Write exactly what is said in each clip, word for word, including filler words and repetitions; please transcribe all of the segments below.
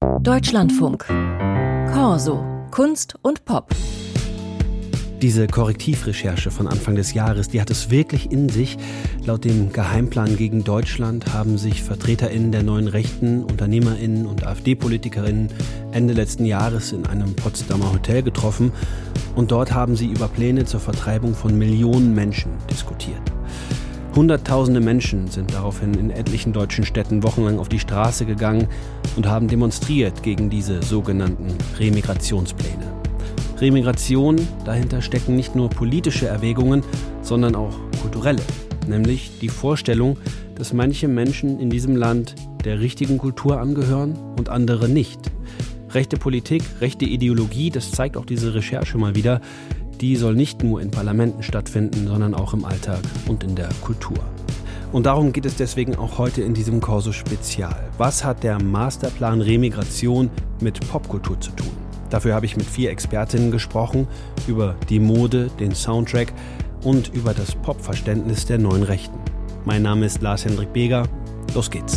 Deutschlandfunk. Corso. Kunst und Pop. Diese Korrektivrecherche von Anfang des Jahres, die hat es wirklich in sich. Laut dem Geheimplan gegen Deutschland haben sich VertreterInnen der neuen Rechten, UnternehmerInnen und AfD-PolitikerInnen Ende letzten Jahres in einem Potsdamer Hotel getroffen. Und dort haben sie über Pläne zur Vertreibung von Millionen Menschen diskutiert. Hunderttausende Menschen sind daraufhin in etlichen deutschen Städten wochenlang auf die Straße gegangen und haben demonstriert gegen diese sogenannten Remigrationspläne. Remigration, dahinter stecken nicht nur politische Erwägungen, sondern auch kulturelle. Nämlich die Vorstellung, dass manche Menschen in diesem Land der richtigen Kultur angehören und andere nicht. Rechte Politik, rechte Ideologie, das zeigt auch diese Recherche mal wieder, die soll nicht nur in Parlamenten stattfinden, sondern auch im Alltag und in der Kultur. Und darum geht es deswegen auch heute in diesem Corso-Spezial. Was hat der Masterplan Remigration mit Popkultur zu tun? Dafür habe ich mit vier Expertinnen gesprochen über die Mode, den Soundtrack und über das Popverständnis der neuen Rechten. Mein Name ist Lars-Hendrik Beger. Los geht's.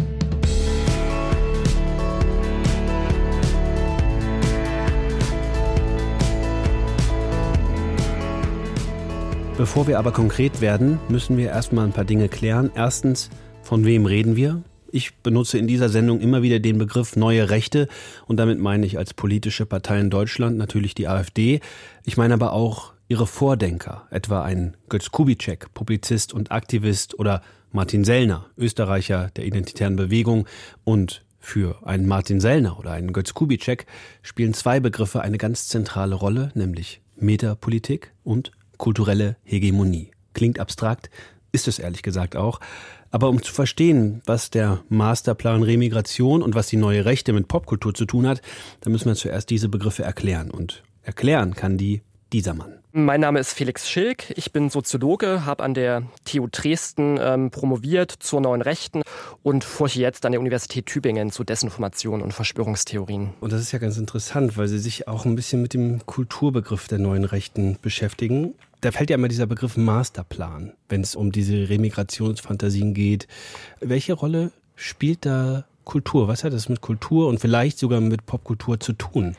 Bevor wir aber konkret werden, müssen wir erstmal ein paar Dinge klären. Erstens, von wem reden wir? Ich benutze in dieser Sendung immer wieder den Begriff neue Rechte und damit meine ich als politische Partei in Deutschland natürlich die AfD. Ich meine aber auch ihre Vordenker, etwa ein Götz Kubitschek, Publizist und Aktivist, oder Martin Sellner, Österreicher der Identitären Bewegung. Und für einen Martin Sellner oder einen Götz Kubitschek spielen zwei Begriffe eine ganz zentrale Rolle, nämlich Metapolitik und kulturelle Hegemonie. Klingt abstrakt, ist es ehrlich gesagt auch. Aber um zu verstehen, was der Masterplan Remigration und was die neue Rechte mit Popkultur zu tun hat, da müssen wir zuerst diese Begriffe erklären. Und erklären kann die dieser Mann. Mein Name ist Felix Schilk, ich bin Soziologe, habe an der T U Dresden ähm, promoviert zur neuen Rechten und forsche jetzt an der Universität Tübingen zu Desinformation und Verschwörungstheorien. Und das ist ja ganz interessant, weil Sie sich auch ein bisschen mit dem Kulturbegriff der neuen Rechten beschäftigen. Da fällt ja immer dieser Begriff Masterplan, wenn es um diese Remigrationsfantasien geht. Welche Rolle spielt da Kultur? Was hat das mit Kultur und vielleicht sogar mit Popkultur zu tun?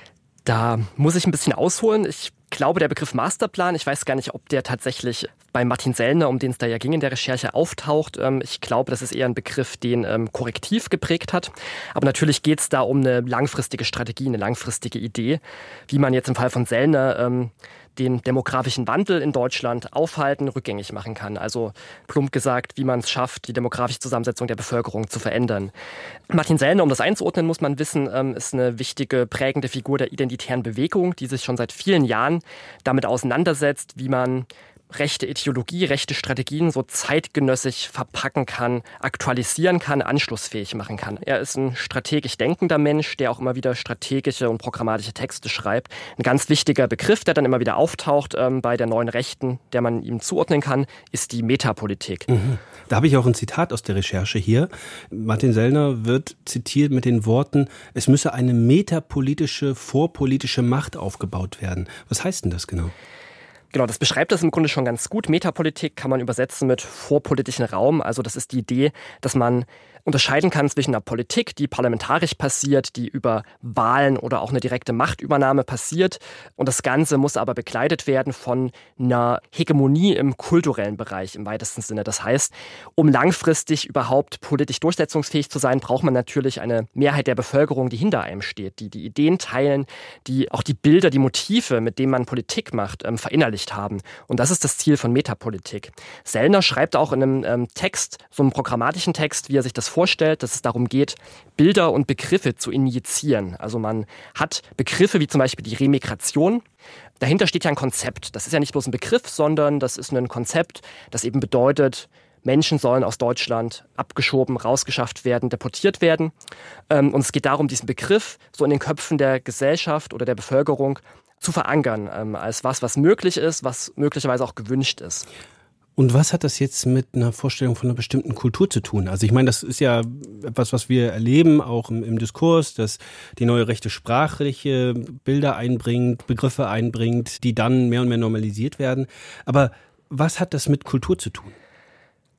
Da muss ich ein bisschen ausholen. Ich glaube, der Begriff Masterplan, ich weiß gar nicht, ob der tatsächlich bei Martin Sellner, um den es da ja ging in der Recherche, auftaucht. Ich glaube, das ist eher ein Begriff, den ähm, Korrektiv geprägt hat. Aber natürlich geht es da um eine langfristige Strategie, eine langfristige Idee, wie man jetzt im Fall von Sellner ähm, den demografischen Wandel in Deutschland aufhalten, rückgängig machen kann. Also plump gesagt, wie man es schafft, die demografische Zusammensetzung der Bevölkerung zu verändern. Martin Sellner, um das einzuordnen, muss man wissen, ist eine wichtige, prägende Figur der identitären Bewegung, die sich schon seit vielen Jahren damit auseinandersetzt, wie man rechte Ideologie, rechte Strategien so zeitgenössisch verpacken kann, aktualisieren kann, anschlussfähig machen kann. Er ist ein strategisch denkender Mensch, der auch immer wieder strategische und programmatische Texte schreibt. Ein ganz wichtiger Begriff, der dann immer wieder auftaucht ähm, bei der neuen Rechten, der man ihm zuordnen kann, ist die Metapolitik. Mhm. Da habe ich auch ein Zitat aus der Recherche hier. Martin Sellner wird zitiert mit den Worten, es müsse eine metapolitische, vorpolitische Macht aufgebaut werden. Was heißt denn das genau? Genau, das beschreibt das im Grunde schon ganz gut. Metapolitik kann man übersetzen mit vorpolitischen Raum. Also das ist die Idee, dass man unterscheiden kann zwischen einer Politik, die parlamentarisch passiert, die über Wahlen oder auch eine direkte Machtübernahme passiert. Und das Ganze muss aber begleitet werden von einer Hegemonie im kulturellen Bereich im weitesten Sinne. Das heißt, um langfristig überhaupt politisch durchsetzungsfähig zu sein, braucht man natürlich eine Mehrheit der Bevölkerung, die hinter einem steht, die die Ideen teilen, die auch die Bilder, die Motive, mit denen man Politik macht, ähm, verinnerlicht haben. Und das ist das Ziel von Metapolitik. Sellner schreibt auch in einem ähm, Text, so einem programmatischen Text, wie er sich das vorstellt, dass es darum geht, Bilder und Begriffe zu injizieren. Also man hat Begriffe wie zum Beispiel die Remigration. Dahinter steht ja ein Konzept. Das ist ja nicht bloß ein Begriff, sondern das ist ein Konzept, das eben bedeutet, Menschen sollen aus Deutschland abgeschoben, rausgeschafft werden, deportiert werden. Und es geht darum, diesen Begriff so in den Köpfen der Gesellschaft oder der Bevölkerung zu verankern, als was, was möglich ist, was möglicherweise auch gewünscht ist. Und was hat das jetzt mit einer Vorstellung von einer bestimmten Kultur zu tun? Also ich meine, das ist ja etwas, was wir erleben, auch im, im Diskurs, dass die neue Rechte sprachliche Bilder einbringt, Begriffe einbringt, die dann mehr und mehr normalisiert werden. Aber was hat das mit Kultur zu tun?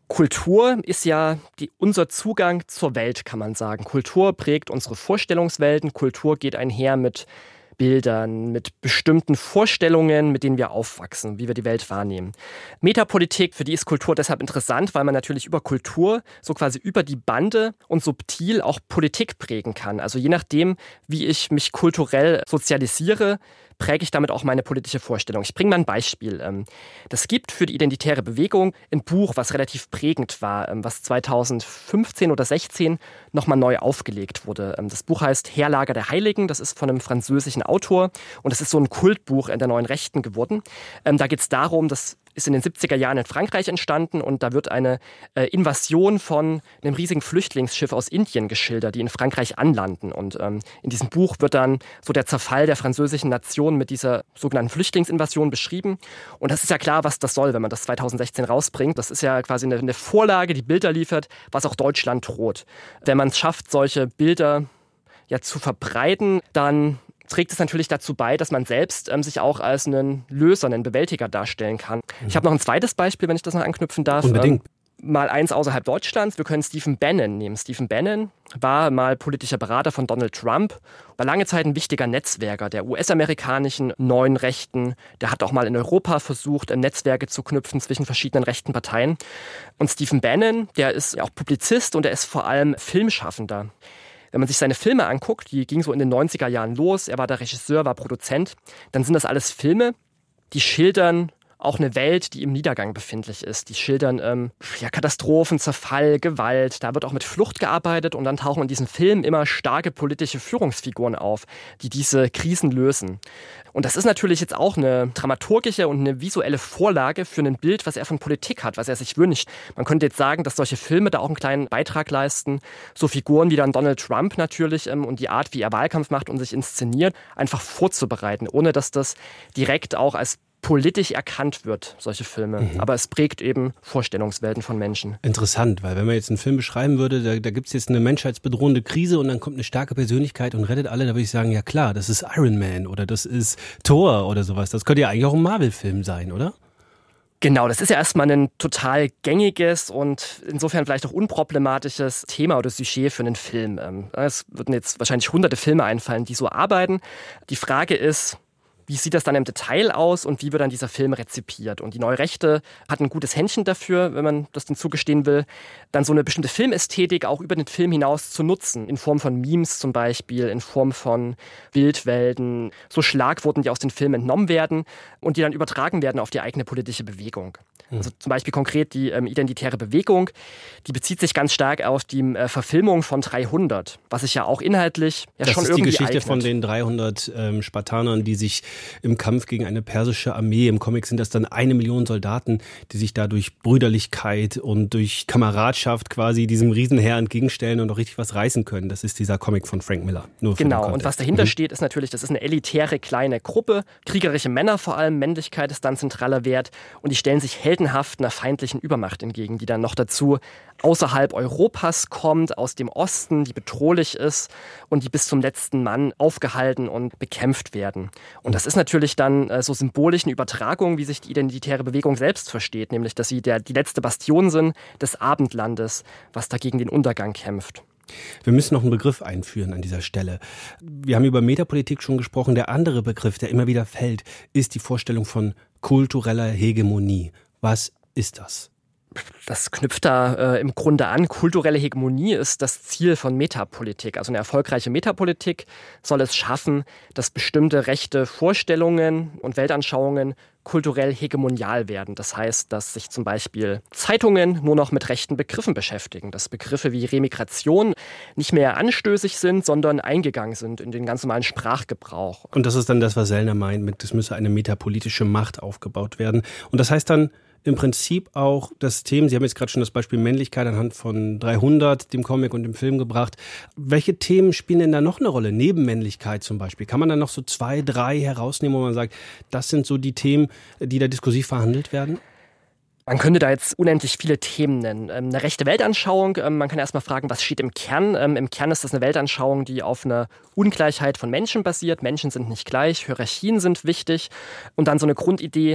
Kultur ist ja die, unser Zugang zur Welt, kann man sagen. Kultur prägt unsere Vorstellungswelten. Kultur geht einher mit Bildern, mit bestimmten Vorstellungen, mit denen wir aufwachsen, wie wir die Welt wahrnehmen. Metapolitik, für die ist Kultur deshalb interessant, weil man natürlich über Kultur, so quasi über die Bande und subtil auch Politik prägen kann. Also je nachdem, wie ich mich kulturell sozialisiere, präge ich damit auch meine politische Vorstellung. Ich bringe mal ein Beispiel. Das gibt für die identitäre Bewegung ein Buch, was relativ prägend war, was zweitausendfünfzehn oder sechzehn nochmal neu aufgelegt wurde. Das Buch heißt Heerlager der Heiligen, das ist von einem französischen Autor und das ist so ein Kultbuch in der Neuen Rechten geworden. Da geht es darum, dass ist in den siebziger Jahren in Frankreich entstanden und da wird eine äh, Invasion von einem riesigen Flüchtlingsschiff aus Indien geschildert, die in Frankreich anlanden. Und ähm, in diesem Buch wird dann so der Zerfall der französischen Nation mit dieser sogenannten Flüchtlingsinvasion beschrieben. Und das ist ja klar, was das soll, wenn man das zweitausendsechzehn rausbringt. Das ist ja quasi eine, eine Vorlage, die Bilder liefert, was auch Deutschland droht. Wenn man es schafft, solche Bilder ja zu verbreiten, dann trägt es natürlich dazu bei, dass man selbst ähm, sich auch als einen Löser, einen Bewältiger darstellen kann. Ich habe noch ein zweites Beispiel, wenn ich das noch anknüpfen darf. Unbedingt. Ähm, mal eins außerhalb Deutschlands. Wir können Stephen Bannon nehmen. Stephen Bannon war mal politischer Berater von Donald Trump, war lange Zeit ein wichtiger Netzwerker der U S-amerikanischen neuen Rechten. Der hat auch mal in Europa versucht, Netzwerke zu knüpfen zwischen verschiedenen rechten Parteien. Und Stephen Bannon, der ist ja auch Publizist und er ist vor allem Filmschaffender. Wenn man sich seine Filme anguckt, die gingen so in den neunziger Jahren los, er war der Regisseur, war Produzent, dann sind das alles Filme, die schildern auch eine Welt, die im Niedergang befindlich ist. Die schildern ähm, ja, Katastrophen, Zerfall, Gewalt. Da wird auch mit Flucht gearbeitet und dann tauchen in diesen Filmen immer starke politische Führungsfiguren auf, die diese Krisen lösen. Und das ist natürlich jetzt auch eine dramaturgische und eine visuelle Vorlage für ein Bild, was er von Politik hat, was er sich wünscht. Man könnte jetzt sagen, dass solche Filme da auch einen kleinen Beitrag leisten. So Figuren wie dann Donald Trump natürlich ähm, und die Art, wie er Wahlkampf macht und sich inszeniert, einfach vorzubereiten, ohne dass das direkt auch als politisch erkannt wird, solche Filme. Mhm. Aber es prägt eben Vorstellungswelten von Menschen. Interessant, weil wenn man jetzt einen Film beschreiben würde, da, da gibt es jetzt eine menschheitsbedrohende Krise und dann kommt eine starke Persönlichkeit und rettet alle, da würde ich sagen, ja klar, das ist Iron Man oder das ist Thor oder sowas. Das könnte ja eigentlich auch ein Marvel-Film sein, oder? Genau, das ist ja erstmal ein total gängiges und insofern vielleicht auch unproblematisches Thema oder Sujet für einen Film. Es würden jetzt wahrscheinlich hunderte Filme einfallen, die so arbeiten. Die Frage ist, wie sieht das dann im Detail aus und wie wird dann dieser Film rezipiert? Und die Neue Rechte hat ein gutes Händchen dafür, wenn man das denn zugestehen will, dann so eine bestimmte Filmästhetik auch über den Film hinaus zu nutzen, in Form von Memes zum Beispiel, in Form von Bildwelten, so Schlagworten, die aus den Filmen entnommen werden und die dann übertragen werden auf die eigene politische Bewegung. Also zum Beispiel konkret die ähm, identitäre Bewegung, die bezieht sich ganz stark auf die äh, Verfilmung von dreihundert, was sich ja auch inhaltlich ja das schon ist irgendwie die Geschichte eignet. Von den dreihundert ähm, Spartanern, die sich im Kampf gegen eine persische Armee, im Comic sind das dann eine Million Soldaten, die sich da durch Brüderlichkeit und durch Kameradschaft quasi diesem Riesenheer entgegenstellen und auch richtig was reißen können. Das ist dieser Comic von Frank Miller. Nur genau, und was dahinter mhm. steht, ist natürlich, das ist eine elitäre kleine Gruppe, kriegerische Männer vor allem, Männlichkeit ist dann zentraler Wert und die stellen sich heldenhaft einer feindlichen Übermacht entgegen, die dann noch dazu außerhalb Europas kommt, aus dem Osten, die bedrohlich ist und die bis zum letzten Mann aufgehalten und bekämpft werden. Und das ist natürlich dann äh, so symbolisch eine Übertragung, wie sich die identitäre Bewegung selbst versteht, nämlich, dass sie der, die letzte Bastion sind des Abendlandes, was dagegen den Untergang kämpft. Wir müssen noch einen Begriff einführen an dieser Stelle. Wir haben über Metapolitik schon gesprochen. Der andere Begriff, der immer wieder fällt, ist die Vorstellung von kultureller Hegemonie. Was ist das? Das knüpft da äh, im Grunde an. Kulturelle Hegemonie ist das Ziel von Metapolitik. Also eine erfolgreiche Metapolitik soll es schaffen, dass bestimmte rechte Vorstellungen und Weltanschauungen kulturell hegemonial werden. Das heißt, dass sich zum Beispiel Zeitungen nur noch mit rechten Begriffen beschäftigen, dass Begriffe wie Remigration nicht mehr anstößig sind, sondern eingegangen sind in den ganz normalen Sprachgebrauch. Und das ist dann das, was Sellner meint, mit es müsse eine metapolitische Macht aufgebaut werden. Und das heißt dann im Prinzip auch das Thema, Sie haben jetzt gerade schon das Beispiel Männlichkeit anhand von dreihundert, dem Comic und dem Film gebracht. Welche Themen spielen denn da noch eine Rolle? Neben Männlichkeit zum Beispiel. Kann man da noch so zwei, drei herausnehmen, wo man sagt, das sind so die Themen, die da diskursiv verhandelt werden? Man könnte da jetzt unendlich viele Themen nennen. Eine rechte Weltanschauung, man kann erstmal fragen, was steht im Kern? Im Kern ist das eine Weltanschauung, die auf einer Ungleichheit von Menschen basiert. Menschen sind nicht gleich, Hierarchien sind wichtig. Und dann so eine Grundidee,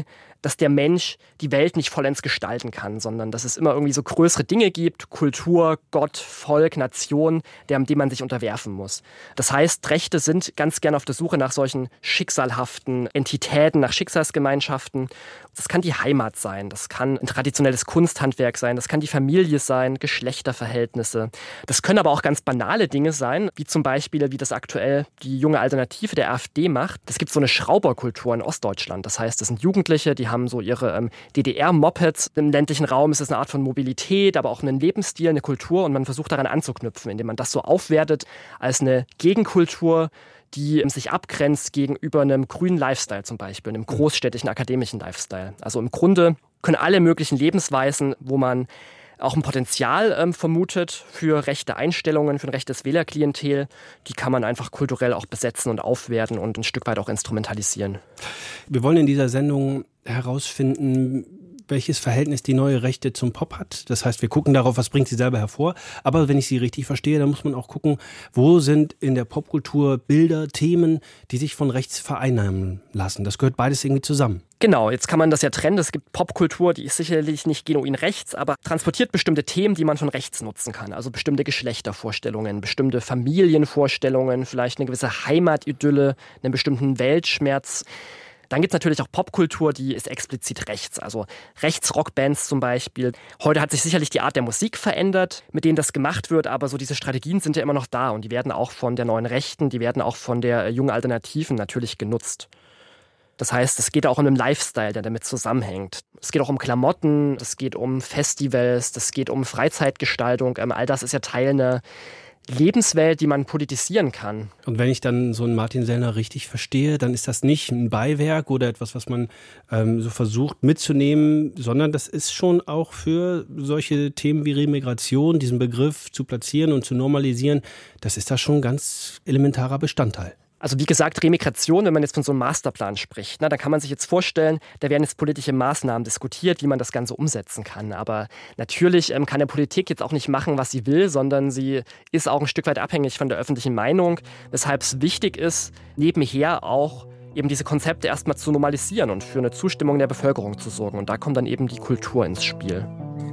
dass der Mensch die Welt nicht vollends gestalten kann, sondern dass es immer irgendwie so größere Dinge gibt, Kultur, Gott, Volk, Nation, dem man sich unterwerfen muss. Das heißt, Rechte sind ganz gerne auf der Suche nach solchen schicksalhaften Entitäten, nach Schicksalsgemeinschaften. Das kann die Heimat sein, das kann ein traditionelles Kunsthandwerk sein, das kann die Familie sein, Geschlechterverhältnisse. Das können aber auch ganz banale Dinge sein, wie zum Beispiel, wie das aktuell die junge Alternative der AfD macht. Es gibt so eine Schrauberkultur in Ostdeutschland. Das heißt, das sind Jugendliche, die haben so ihre ähm, D D R-Mopeds. Im ländlichen Raum ist es eine Art von Mobilität, aber auch einen Lebensstil, eine Kultur. Und man versucht daran anzuknüpfen, indem man das so aufwertet als eine Gegenkultur, die sich abgrenzt gegenüber einem grünen Lifestyle zum Beispiel, einem großstädtischen akademischen Lifestyle. Also im Grunde können alle möglichen Lebensweisen, wo man auch ein Potenzial ähm, vermutet für rechte Einstellungen, für ein rechtes Wählerklientel, die kann man einfach kulturell auch besetzen und aufwerten und ein Stück weit auch instrumentalisieren. Wir wollen in dieser Sendung herausfinden, welches Verhältnis die neue Rechte zum Pop hat. Das heißt, wir gucken darauf, was bringt sie selber hervor. Aber wenn ich sie richtig verstehe, dann muss man auch gucken, wo sind in der Popkultur Bilder, Themen, die sich von rechts vereinnahmen lassen. Das gehört beides irgendwie zusammen. Genau, jetzt kann man das ja trennen. Es gibt Popkultur, die ist sicherlich nicht genuin rechts, aber transportiert bestimmte Themen, die man von rechts nutzen kann. Also bestimmte Geschlechtervorstellungen, bestimmte Familienvorstellungen, vielleicht eine gewisse Heimatidylle, einen bestimmten Weltschmerz. Dann gibt es natürlich auch Popkultur, die ist explizit rechts, also Rechtsrockbands zum Beispiel. Heute hat sich sicherlich die Art der Musik verändert, mit denen das gemacht wird, aber so diese Strategien sind ja immer noch da und die werden auch von der neuen Rechten, die werden auch von der jungen Alternativen natürlich genutzt. Das heißt, es geht auch um einen Lifestyle, der damit zusammenhängt. Es geht auch um Klamotten, es geht um Festivals, es geht um Freizeitgestaltung. All das ist ja Teil einer Lebenswelt, die man politisieren kann. Und wenn ich dann so einen Martin Sellner richtig verstehe, dann ist das nicht ein Beiwerk oder etwas, was man ähm, so versucht mitzunehmen, sondern das ist schon auch für solche Themen wie Remigration, diesen Begriff zu platzieren und zu normalisieren, das ist da schon ein ganz elementarer Bestandteil. Also wie gesagt, Remigration, wenn man jetzt von so einem Masterplan spricht, na, da kann man sich jetzt vorstellen, da werden jetzt politische Maßnahmen diskutiert, wie man das Ganze umsetzen kann. Aber natürlich ähm, kann der Politik jetzt auch nicht machen, was sie will, sondern sie ist auch ein Stück weit abhängig von der öffentlichen Meinung, weshalb es wichtig ist, nebenher auch eben diese Konzepte erstmal zu normalisieren und für eine Zustimmung der Bevölkerung zu sorgen. Und da kommt dann eben die Kultur ins Spiel.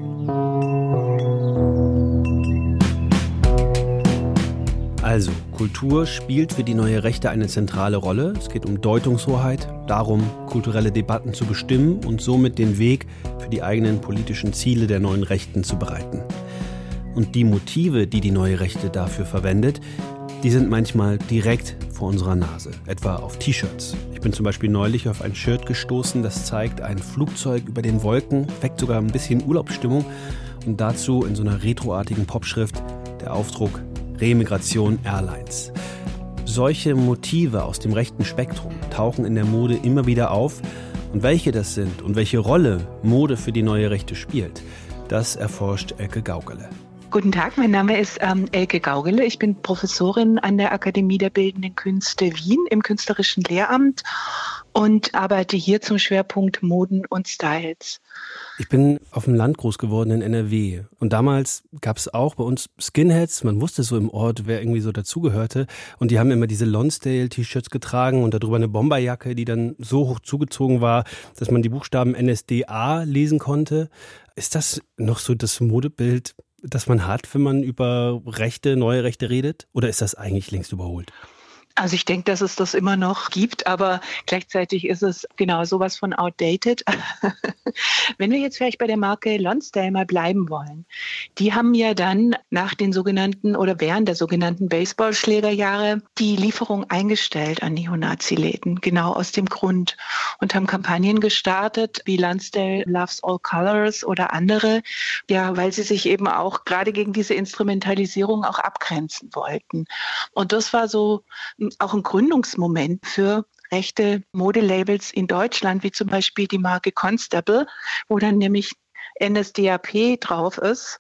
Also, Kultur spielt für die neue Rechte eine zentrale Rolle. Es geht um Deutungshoheit, darum, kulturelle Debatten zu bestimmen und somit den Weg für die eigenen politischen Ziele der neuen Rechten zu bereiten. Und die Motive, die die neue Rechte dafür verwendet, die sind manchmal direkt vor unserer Nase, etwa auf T-Shirts. Ich bin zum Beispiel neulich auf ein Shirt gestoßen, das zeigt ein Flugzeug über den Wolken, weckt sogar ein bisschen Urlaubsstimmung und dazu in so einer retroartigen Popschrift der Aufdruck Remigration Airlines. Solche Motive aus dem rechten Spektrum tauchen in der Mode immer wieder auf. Und welche das sind und welche Rolle Mode für die neue Rechte spielt, das erforscht Elke Gaugele. Guten Tag, mein Name ist ähm, Elke Gaugele. Ich bin Professorin an der Akademie der Bildenden Künste Wien im künstlerischen Lehramt und arbeite hier zum Schwerpunkt Moden und Styles. Ich bin auf dem Land groß geworden in N R W und damals gab es auch bei uns Skinheads, man wusste so im Ort, wer irgendwie so dazugehörte und die haben immer diese Lonsdale-T-Shirts getragen und darüber eine Bomberjacke, die dann so hoch zugezogen war, dass man die Buchstaben N S D A lesen konnte. Ist das noch so das Modebild, das man hat, wenn man über Rechte, neue Rechte redet? Oder ist das eigentlich längst überholt? Also ich denke, dass es das immer noch gibt, aber gleichzeitig ist es genau sowas von outdated. Wenn wir jetzt vielleicht bei der Marke Lonsdale mal bleiben wollen, die haben ja dann nach den sogenannten oder während der sogenannten Baseballschlägerjahre die Lieferung eingestellt an Neonazi-Läden, genau aus dem Grund und haben Kampagnen gestartet wie Lonsdale Loves All Colors oder andere, ja, weil sie sich eben auch gerade gegen diese Instrumentalisierung auch abgrenzen wollten. Und das war so auch ein Gründungsmoment für rechte Modelabels in Deutschland, wie zum Beispiel die Marke Constable, wo dann nämlich N S D A P drauf ist.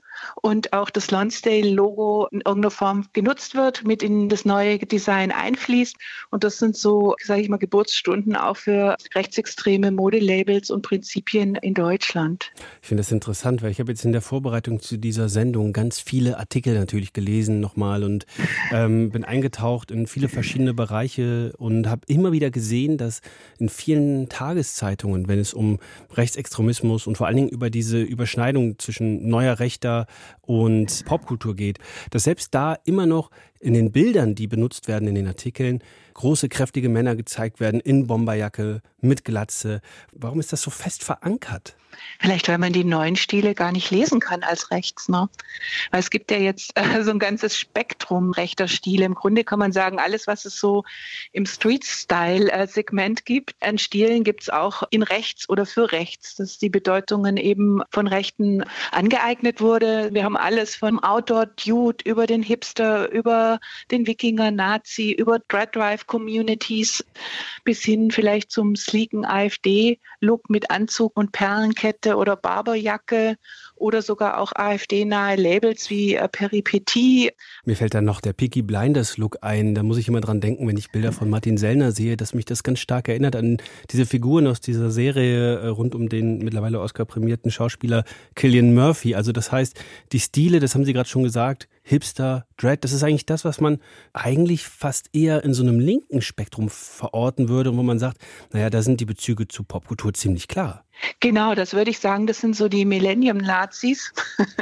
und auch das Lonsdale-Logo in irgendeiner Form genutzt wird, mit in das neue Design einfließt. Und das sind so, sage ich mal, Geburtsstunden auch für rechtsextreme Modelabels und Prinzipien in Deutschland. Ich finde das interessant, weil ich habe jetzt in der Vorbereitung zu dieser Sendung ganz viele Artikel natürlich gelesen nochmal und ähm, bin eingetaucht in viele verschiedene Bereiche und habe immer wieder gesehen, dass in vielen Tageszeitungen, wenn es um Rechtsextremismus und vor allen Dingen über diese Überschneidung zwischen neuer Rechter und Popkultur geht, dass selbst da immer noch in den Bildern, die benutzt werden in den Artikeln, große, kräftige Männer gezeigt werden in Bomberjacke, mit Glatze. Warum ist das so fest verankert? Vielleicht, weil man die neuen Stile gar nicht lesen kann als rechts, ne? Weil es gibt ja jetzt äh, so ein ganzes Spektrum rechter Stile. Im Grunde kann man sagen, alles, was es so im Street-Style-Segment gibt, an Stilen gibt es auch in rechts oder für rechts, dass die Bedeutungen eben von Rechten angeeignet wurde. Wir haben alles vom Outdoor-Dude über den Hipster, über den Wikinger-Nazi, über Dread-Drive-Communities bis hin vielleicht zum sleeken AfD-Look mit Anzug und Perlenkette oder Barberjacke oder sogar auch AfD-nahe Labels wie äh, Peripetie. Mir fällt dann noch der Peaky Blinders-Look ein. Da muss ich immer dran denken, wenn ich Bilder von Martin Sellner sehe, dass mich das ganz stark erinnert an diese Figuren aus dieser Serie äh, rund um den mittlerweile Oscar-prämierten Schauspieler Cillian Murphy. Also das heißt, die Stile, das haben Sie gerade schon gesagt, Hipster, Dread, das ist eigentlich das, was man eigentlich fast eher in so einem linken Spektrum verorten würde, wo man sagt, naja, da sind die Bezüge zu Popkultur ziemlich klar. Genau, das würde ich sagen, das sind so die Millennium-Nazis,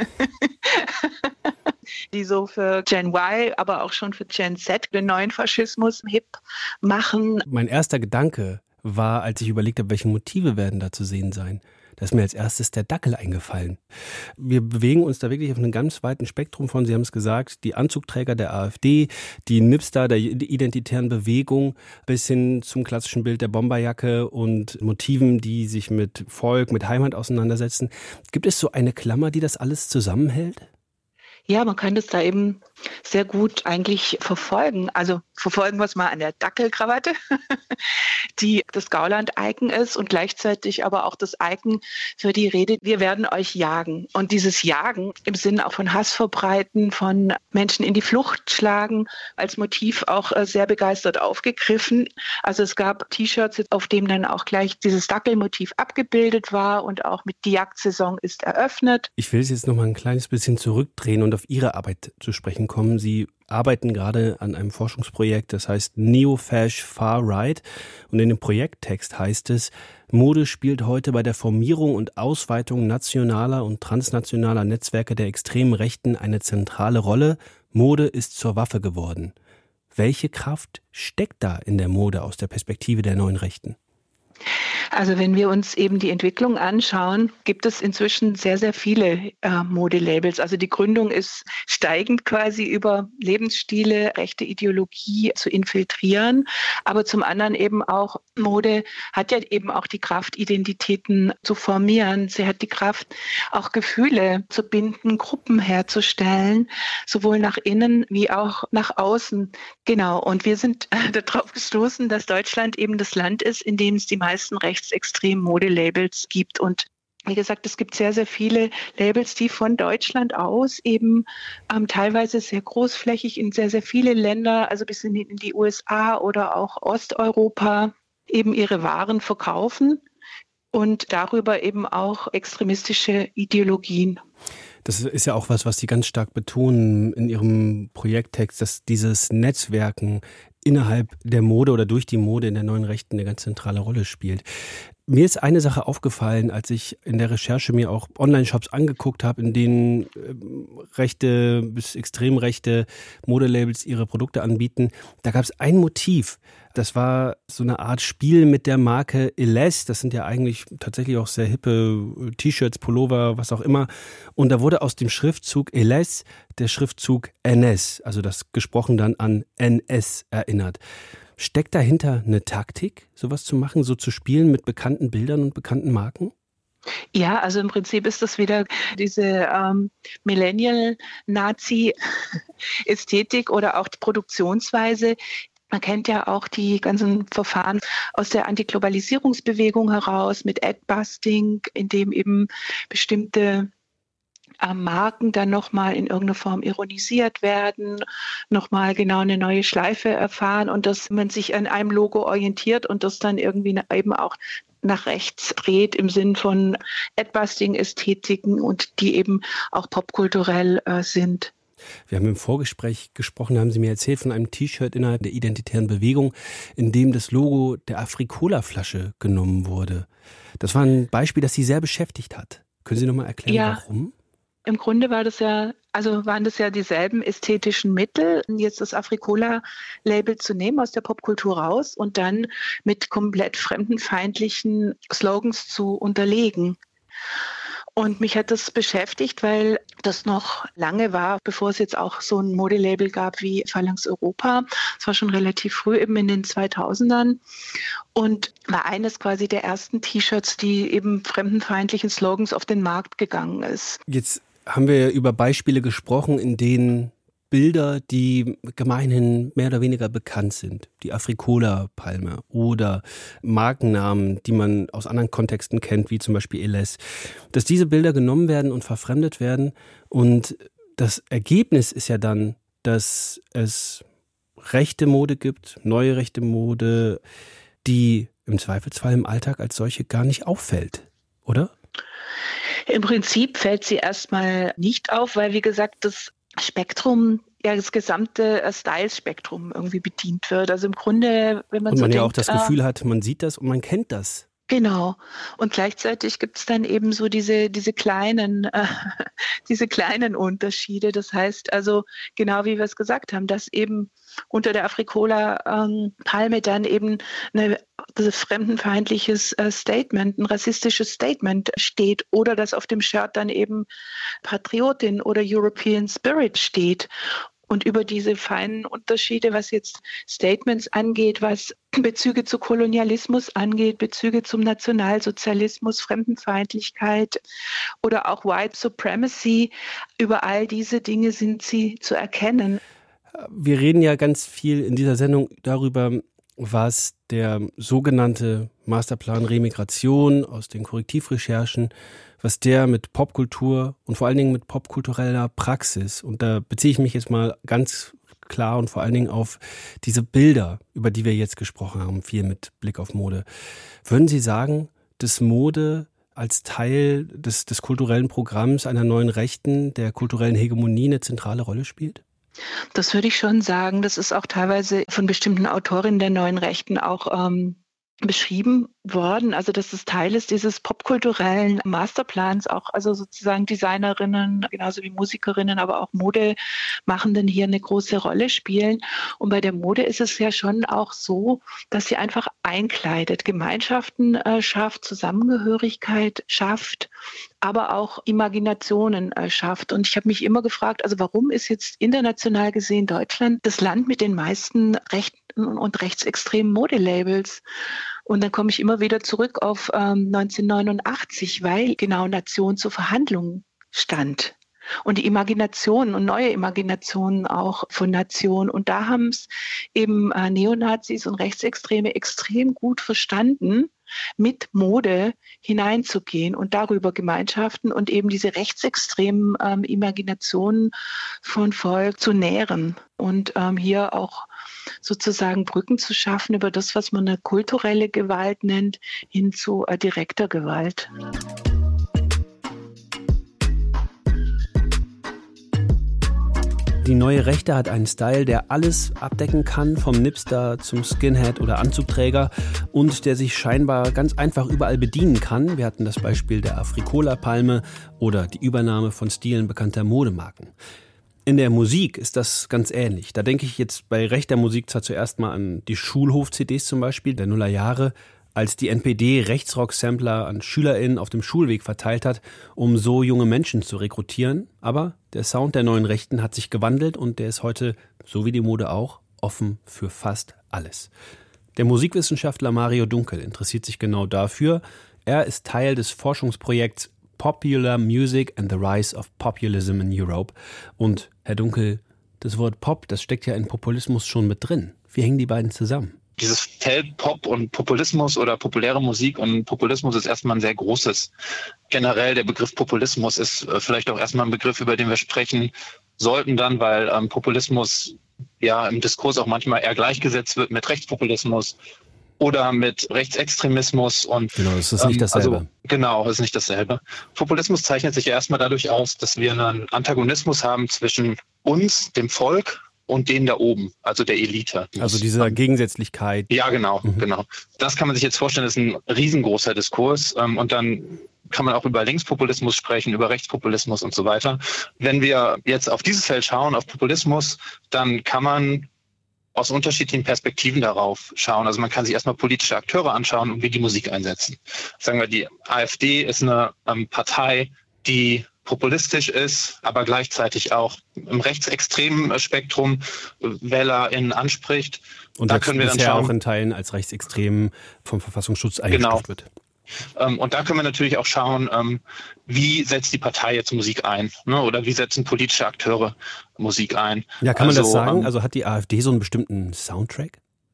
die so für Gen Y, aber auch schon für Gen Z den neuen Faschismus hip machen. Mein erster Gedanke war, als ich überlegt habe, welche Motive werden da zu sehen sein. Da ist mir als erstes der Dackel eingefallen. Wir bewegen uns da wirklich auf einem ganz weiten Spektrum von, Sie haben es gesagt, die Anzugträger der AfD, die Nipster der identitären Bewegung bis hin zum klassischen Bild der Bomberjacke und Motiven, die sich mit Volk, mit Heimat auseinandersetzen. Gibt es so eine Klammer, die das alles zusammenhält? Ja, man kann das da eben sehr gut eigentlich verfolgen. Also verfolgen wir es mal an der Dackelkrawatte, die das Gauland-Icon ist und gleichzeitig aber auch das Icon für die Rede, wir werden euch jagen. Und dieses Jagen im Sinne auch von Hass verbreiten, von Menschen in die Flucht schlagen, als Motiv auch sehr begeistert aufgegriffen. Also es gab T-Shirts, auf dem dann auch gleich dieses Dackelmotiv abgebildet war und auch mit die Jagdsaison ist eröffnet. Ich will es jetzt noch mal ein kleines bisschen zurückdrehen und auf Ihre Arbeit zu sprechen kommen. Sie arbeiten gerade an einem Forschungsprojekt, das heißt Neo-Fash Far Right. Und in dem Projekttext heißt es, Mode spielt heute bei der Formierung und Ausweitung nationaler und transnationaler Netzwerke der extremen Rechten eine zentrale Rolle. Mode ist zur Waffe geworden. Welche Kraft steckt da in der Mode aus der Perspektive der neuen Rechten? Also wenn wir uns eben die Entwicklung anschauen, gibt es inzwischen sehr, sehr viele äh, Modelabels. Also die Gründung ist steigend quasi über Lebensstile, rechte Ideologie zu infiltrieren. Aber zum anderen eben auch, Mode hat ja eben auch die Kraft, Identitäten zu formieren. Sie hat die Kraft, auch Gefühle zu binden, Gruppen herzustellen, sowohl nach innen wie auch nach außen. Genau, und wir sind äh, darauf gestoßen, dass Deutschland eben das Land ist, in dem es die meisten rechtsextremen Modelabels gibt. Und wie gesagt, es gibt sehr, sehr viele Labels, die von Deutschland aus eben ähm, teilweise sehr großflächig in sehr, sehr viele Länder, also bis in die, in die U S A oder auch Osteuropa, eben ihre Waren verkaufen und darüber eben auch extremistische Ideologien. Das ist ja auch was, was Sie ganz stark betonen in Ihrem Projekttext, dass dieses Netzwerken innerhalb der Mode oder durch die Mode in der neuen Rechten eine ganz zentrale Rolle spielt. Mir ist eine Sache aufgefallen, als ich in der Recherche mir auch Online-Shops angeguckt habe, in denen rechte bis extrem rechte Modelabels ihre Produkte anbieten. Da gab es ein Motiv, das war so eine Art Spiel mit der Marke Eless. Das sind ja eigentlich tatsächlich auch sehr hippe T-Shirts, Pullover, was auch immer. Und da wurde aus dem Schriftzug Eless der Schriftzug N S, also das gesprochen dann an N S erinnert. Steckt dahinter eine Taktik, sowas zu machen, so zu spielen mit bekannten Bildern und bekannten Marken? Ja, also im Prinzip ist das wieder diese ähm, Millennial-Nazi-Ästhetik oder auch die Produktionsweise. Man kennt ja auch die ganzen Verfahren aus der Antiglobalisierungsbewegung heraus mit Adbusting, in dem eben bestimmte äh, Marken dann nochmal in irgendeiner Form ironisiert werden, nochmal genau eine neue Schleife erfahren und dass man sich an einem Logo orientiert und das dann irgendwie eben auch nach rechts dreht im Sinn von Adbusting-Ästhetiken und die eben auch popkulturell äh, sind. Wir haben im Vorgespräch gesprochen, haben Sie mir erzählt von einem T-Shirt innerhalb der identitären Bewegung, in dem das Logo der Afri-Cola-Flasche genommen wurde. Das war ein Beispiel, das Sie sehr beschäftigt hat. Können Sie noch mal erklären, ja, warum? Im Grunde war das ja, also waren das ja dieselben ästhetischen Mittel, jetzt das Afri-Cola-Label zu nehmen aus der Popkultur raus und dann mit komplett fremdenfeindlichen Slogans zu unterlegen. Und mich hat das beschäftigt, weil das noch lange war, bevor es jetzt auch so ein Modelabel gab wie Phalanx Europa. Das war schon relativ früh, eben in den zweitausendern. Und war eines quasi der ersten T-Shirts, die eben fremdenfeindlichen Slogans auf den Markt gegangen ist. Jetzt haben wir über Beispiele gesprochen, in denen Bilder, die gemeinhin mehr oder weniger bekannt sind, die Afri-Cola-Palme oder Markennamen, die man aus anderen Kontexten kennt, wie zum Beispiel Eles, dass diese Bilder genommen werden und verfremdet werden. Und das Ergebnis ist ja dann, dass es rechte Mode gibt, neue rechte Mode, die im Zweifelsfall im Alltag als solche gar nicht auffällt, oder? Im Prinzip fällt sie erstmal nicht auf, weil, wie gesagt, das Spektrum, ja, das gesamte Style-Spektrum irgendwie bedient wird. Also im Grunde, wenn man und so man denkt, ja auch das Gefühl äh, hat, man sieht das und man kennt das. Genau. Und gleichzeitig gibt es dann eben so diese, diese kleinen, äh, diese kleinen Unterschiede. Das heißt also, genau wie wir es gesagt haben, dass eben unter der Afri-Cola-Palme ähm, dann eben ein fremdenfeindliches äh, Statement, ein rassistisches Statement steht oder dass auf dem Shirt dann eben Patriotin oder European Spirit steht. Und über diese feinen Unterschiede, was jetzt Statements angeht, was Bezüge zu Kolonialismus angeht, Bezüge zum Nationalsozialismus, Fremdenfeindlichkeit oder auch White Supremacy, über all diese Dinge sind sie zu erkennen. Wir reden ja ganz viel in dieser Sendung darüber, was der sogenannte Masterplan Remigration aus den Korrektivrecherchen, was der mit Popkultur und vor allen Dingen mit popkultureller Praxis, und da beziehe ich mich jetzt mal ganz klar und vor allen Dingen auf diese Bilder, über die wir jetzt gesprochen haben, viel mit Blick auf Mode. Würden Sie sagen, dass Mode als Teil des, des kulturellen Programms einer neuen Rechten, der kulturellen Hegemonie eine zentrale Rolle spielt? Das würde ich schon sagen. Das ist auch teilweise von bestimmten Autorinnen der neuen Rechten auch ähm, beschrieben worden. Also dass es Teil ist dieses popkulturellen Masterplans, auch also sozusagen Designerinnen, genauso wie Musikerinnen, aber auch Modemachenden hier eine große Rolle spielen. Und bei der Mode ist es ja schon auch so, dass sie einfach einkleidet, Gemeinschaften äh, schafft, Zusammengehörigkeit schafft, aber auch Imaginationen äh, schafft. Und ich habe mich immer gefragt, also warum ist jetzt international gesehen Deutschland das Land mit den meisten rechten und rechtsextremen Modelabels? Und dann komme ich immer wieder zurück auf ähm, neunzehnhundertneunundachtzig, weil genau Nation zur Verhandlung stand. Und die Imaginationen und neue Imaginationen auch von Nation. Und da haben es eben äh, Neonazis und Rechtsextreme extrem gut verstanden, mit Mode hineinzugehen und darüber Gemeinschaften und eben diese rechtsextremen ähm, Imaginationen von Volk zu nähren und ähm, hier auch sozusagen Brücken zu schaffen über das, was man eine kulturelle Gewalt nennt, hin zu äh, direkter Gewalt. Die neue Rechte hat einen Style, der alles abdecken kann, vom Nipster zum Skinhead oder Anzugträger, und der sich scheinbar ganz einfach überall bedienen kann. Wir hatten das Beispiel der Afri-Cola-Palme oder die Übernahme von Stilen bekannter Modemarken. In der Musik ist das ganz ähnlich. Da denke ich jetzt bei rechter Musik zwar zuerst mal an die Schulhof-C Ds zum Beispiel der Nullerjahre, als die N P D Rechtsrock-Sampler an SchülerInnen auf dem Schulweg verteilt hat, um so junge Menschen zu rekrutieren. Aber der Sound der neuen Rechten hat sich gewandelt und der ist heute, so wie die Mode auch, offen für fast alles. Der Musikwissenschaftler Mario Dunkel interessiert sich genau dafür. Er ist Teil des Forschungsprojekts Popular Music and the Rise of Populism in Europe. Und Herr Dunkel, das Wort Pop, das steckt ja in Populismus schon mit drin. Wie hängen die beiden zusammen? dieses Feld Pop und Populismus oder populäre Musik und Populismus ist erstmal ein sehr großes. Generell der Begriff Populismus ist äh, vielleicht auch erstmal ein Begriff, über den wir sprechen sollten dann, weil ähm, Populismus ja im Diskurs auch manchmal eher gleichgesetzt wird mit Rechtspopulismus oder mit Rechtsextremismus. Und genau, das ist nicht dasselbe. Also, genau, das ist nicht dasselbe. Populismus zeichnet sich ja erstmal dadurch aus, dass wir einen Antagonismus haben zwischen uns, dem Volk, und denen da oben, also der Elite. Also diese Gegensätzlichkeit. Ja, genau, mhm. genau. Das kann man sich jetzt vorstellen, das ist ein riesengroßer Diskurs. Und dann kann man auch über Linkspopulismus sprechen, über Rechtspopulismus und so weiter. Wenn wir jetzt auf dieses Feld schauen, auf Populismus, dann kann man aus unterschiedlichen Perspektiven darauf schauen. Also man kann sich erstmal politische Akteure anschauen und wie die Musik einsetzen. Sagen wir, die AfD ist eine ähm, Partei, die populistisch ist, aber gleichzeitig auch im rechtsextremen Spektrum WählerInnen anspricht. Und da können wir dann schauen, auch in Teilen als rechtsextrem vom Verfassungsschutz eingestuft genau. wird. Und da können wir natürlich auch schauen, wie setzt die Partei jetzt Musik ein, ne? Oder wie setzen politische Akteure Musik ein. Ja, kann man also, das sagen? Also hat die AfD so einen bestimmten Soundtrack?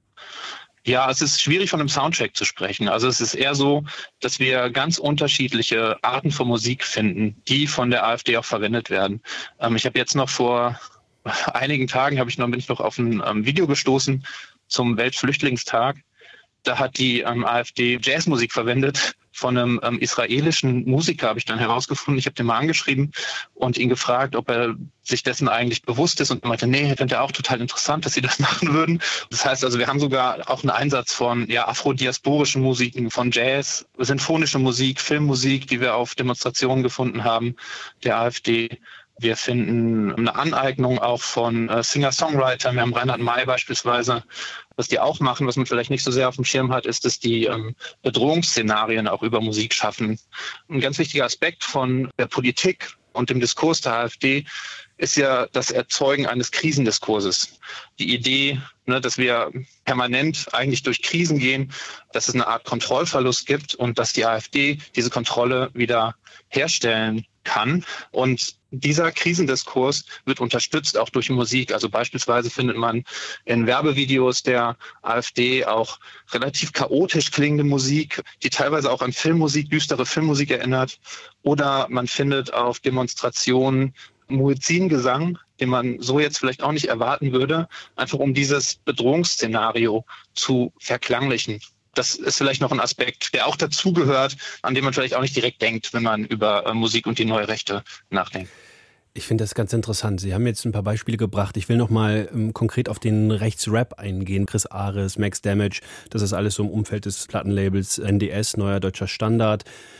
Ja, es ist schwierig von einem Soundtrack zu sprechen. Also es ist eher so, dass wir ganz unterschiedliche Arten von Musik finden, die von der AfD auch verwendet werden. Ich habe jetzt noch vor einigen Tagen, habe ich noch, bin ich noch auf ein Video gestoßen zum Weltflüchtlingstag. Da hat die ähm, AfD Jazzmusik verwendet von einem ähm, israelischen Musiker, habe ich dann herausgefunden. Ich habe den mal angeschrieben und ihn gefragt, ob er sich dessen eigentlich bewusst ist. Und er meinte, nee, fände er auch total interessant, dass sie das machen würden. Das heißt also, wir haben sogar auch einen Einsatz von ja, afrodiasporischen Musiken, von Jazz, sinfonische Musik, Filmmusik, die wir auf Demonstrationen gefunden haben, der AfD. Wir finden eine Aneignung auch von äh, Singer-Songwritern. Wir haben Reinhard May beispielsweise. Was die auch machen, was man vielleicht nicht so sehr auf dem Schirm hat, ist, dass die ähm, Bedrohungsszenarien auch über Musik schaffen. Ein ganz wichtiger Aspekt von der Politik und dem Diskurs der AfD ist ja das Erzeugen eines Krisendiskurses. Die Idee, ne, dass wir permanent eigentlich durch Krisen gehen, dass es eine Art Kontrollverlust gibt und dass die AfD diese Kontrolle wieder herstellen kann. Und dieser Krisendiskurs wird unterstützt auch durch Musik. Also beispielsweise findet man in Werbevideos der AfD auch relativ chaotisch klingende Musik, die teilweise auch an Filmmusik, düstere Filmmusik erinnert. Oder man findet auf Demonstrationen Muezzingesang, den man so jetzt vielleicht auch nicht erwarten würde, einfach um dieses Bedrohungsszenario zu verklanglichen. Das ist vielleicht noch ein Aspekt, der auch dazugehört, an den man vielleicht auch nicht direkt denkt, wenn man über Musik und die neue Rechte nachdenkt. Ich finde das ganz interessant. Sie haben jetzt ein paar Beispiele gebracht. Ich will noch mal ähm, konkret auf den Rechtsrap eingehen. Chris Ares, Max Damage, das ist alles so im Umfeld des Plattenlabels N D S, Neuer Deutscher Standard.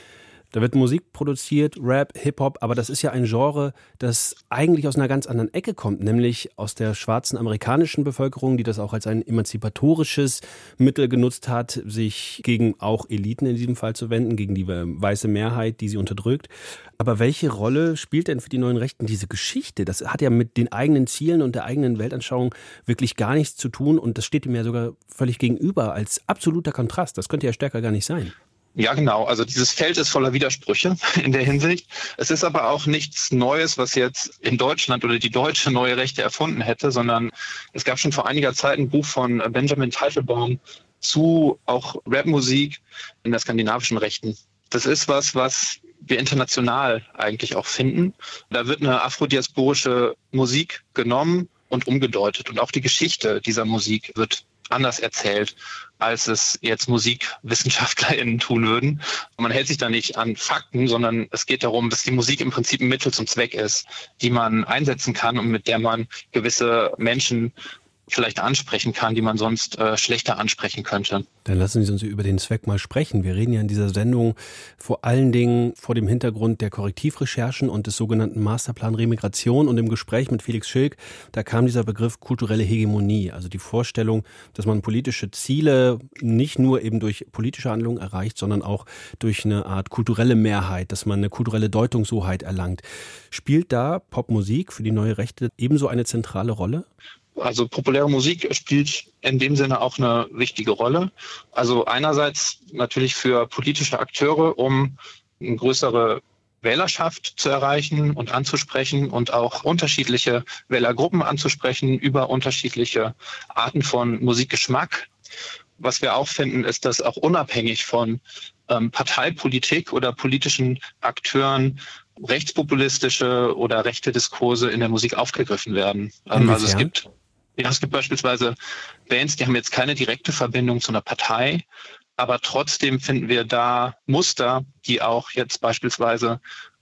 Da wird Musik produziert, Rap, Hip-Hop, aber das ist ja ein Genre, das eigentlich aus einer ganz anderen Ecke kommt, nämlich aus der schwarzen amerikanischen Bevölkerung, die das auch als ein emanzipatorisches Mittel genutzt hat, sich gegen auch Eliten in diesem Fall zu wenden, gegen die weiße Mehrheit, die sie unterdrückt. Aber welche Rolle spielt denn für die neuen Rechten diese Geschichte? Das hat ja mit den eigenen Zielen und der eigenen Weltanschauung wirklich gar nichts zu tun und das steht ihm ja sogar völlig gegenüber als absoluter Kontrast. Das könnte ja stärker gar nicht sein. Ja, genau. Also dieses Feld ist voller Widersprüche in der Hinsicht. Es ist aber auch nichts Neues, was jetzt in Deutschland oder die deutsche neue Rechte erfunden hätte, sondern es gab schon vor einiger Zeit ein Buch von Benjamin Teitelbaum zu auch Rapmusik in der skandinavischen Rechten. Das ist was, was wir international eigentlich auch finden. Da wird eine afrodiasporische Musik genommen und umgedeutet. Und auch die Geschichte dieser Musik wird anders erzählt, als es jetzt MusikwissenschaftlerInnen tun würden. Und man hält sich da nicht an Fakten, sondern es geht darum, dass die Musik im Prinzip ein Mittel zum Zweck ist, die man einsetzen kann und mit der man gewisse Menschen vielleicht ansprechen kann, die man sonst äh, schlechter ansprechen könnte. Dann lassen Sie uns über den Zweck mal sprechen. Wir reden ja in dieser Sendung vor allen Dingen vor dem Hintergrund der Korrektivrecherchen und des sogenannten Masterplan Remigration. Und im Gespräch mit Felix Schilk, da kam dieser Begriff kulturelle Hegemonie, also die Vorstellung, dass man politische Ziele nicht nur eben durch politische Handlungen erreicht, sondern auch durch eine Art kulturelle Mehrheit, dass man eine kulturelle Deutungshoheit erlangt. Spielt da Popmusik für die neue Rechte ebenso eine zentrale Rolle? Also populäre Musik spielt in dem Sinne auch eine wichtige Rolle. Also einerseits natürlich für politische Akteure, um eine größere Wählerschaft zu erreichen und anzusprechen und auch unterschiedliche Wählergruppen anzusprechen über unterschiedliche Arten von Musikgeschmack. Was wir auch finden, ist, dass auch unabhängig von ähm, Parteipolitik oder politischen Akteuren rechtspopulistische oder rechte Diskurse in der Musik aufgegriffen werden. Ähm, also es gibt, ja, es gibt beispielsweise Bands, die haben jetzt keine direkte Verbindung zu einer Partei, aber trotzdem finden wir da Muster, die auch jetzt beispielsweise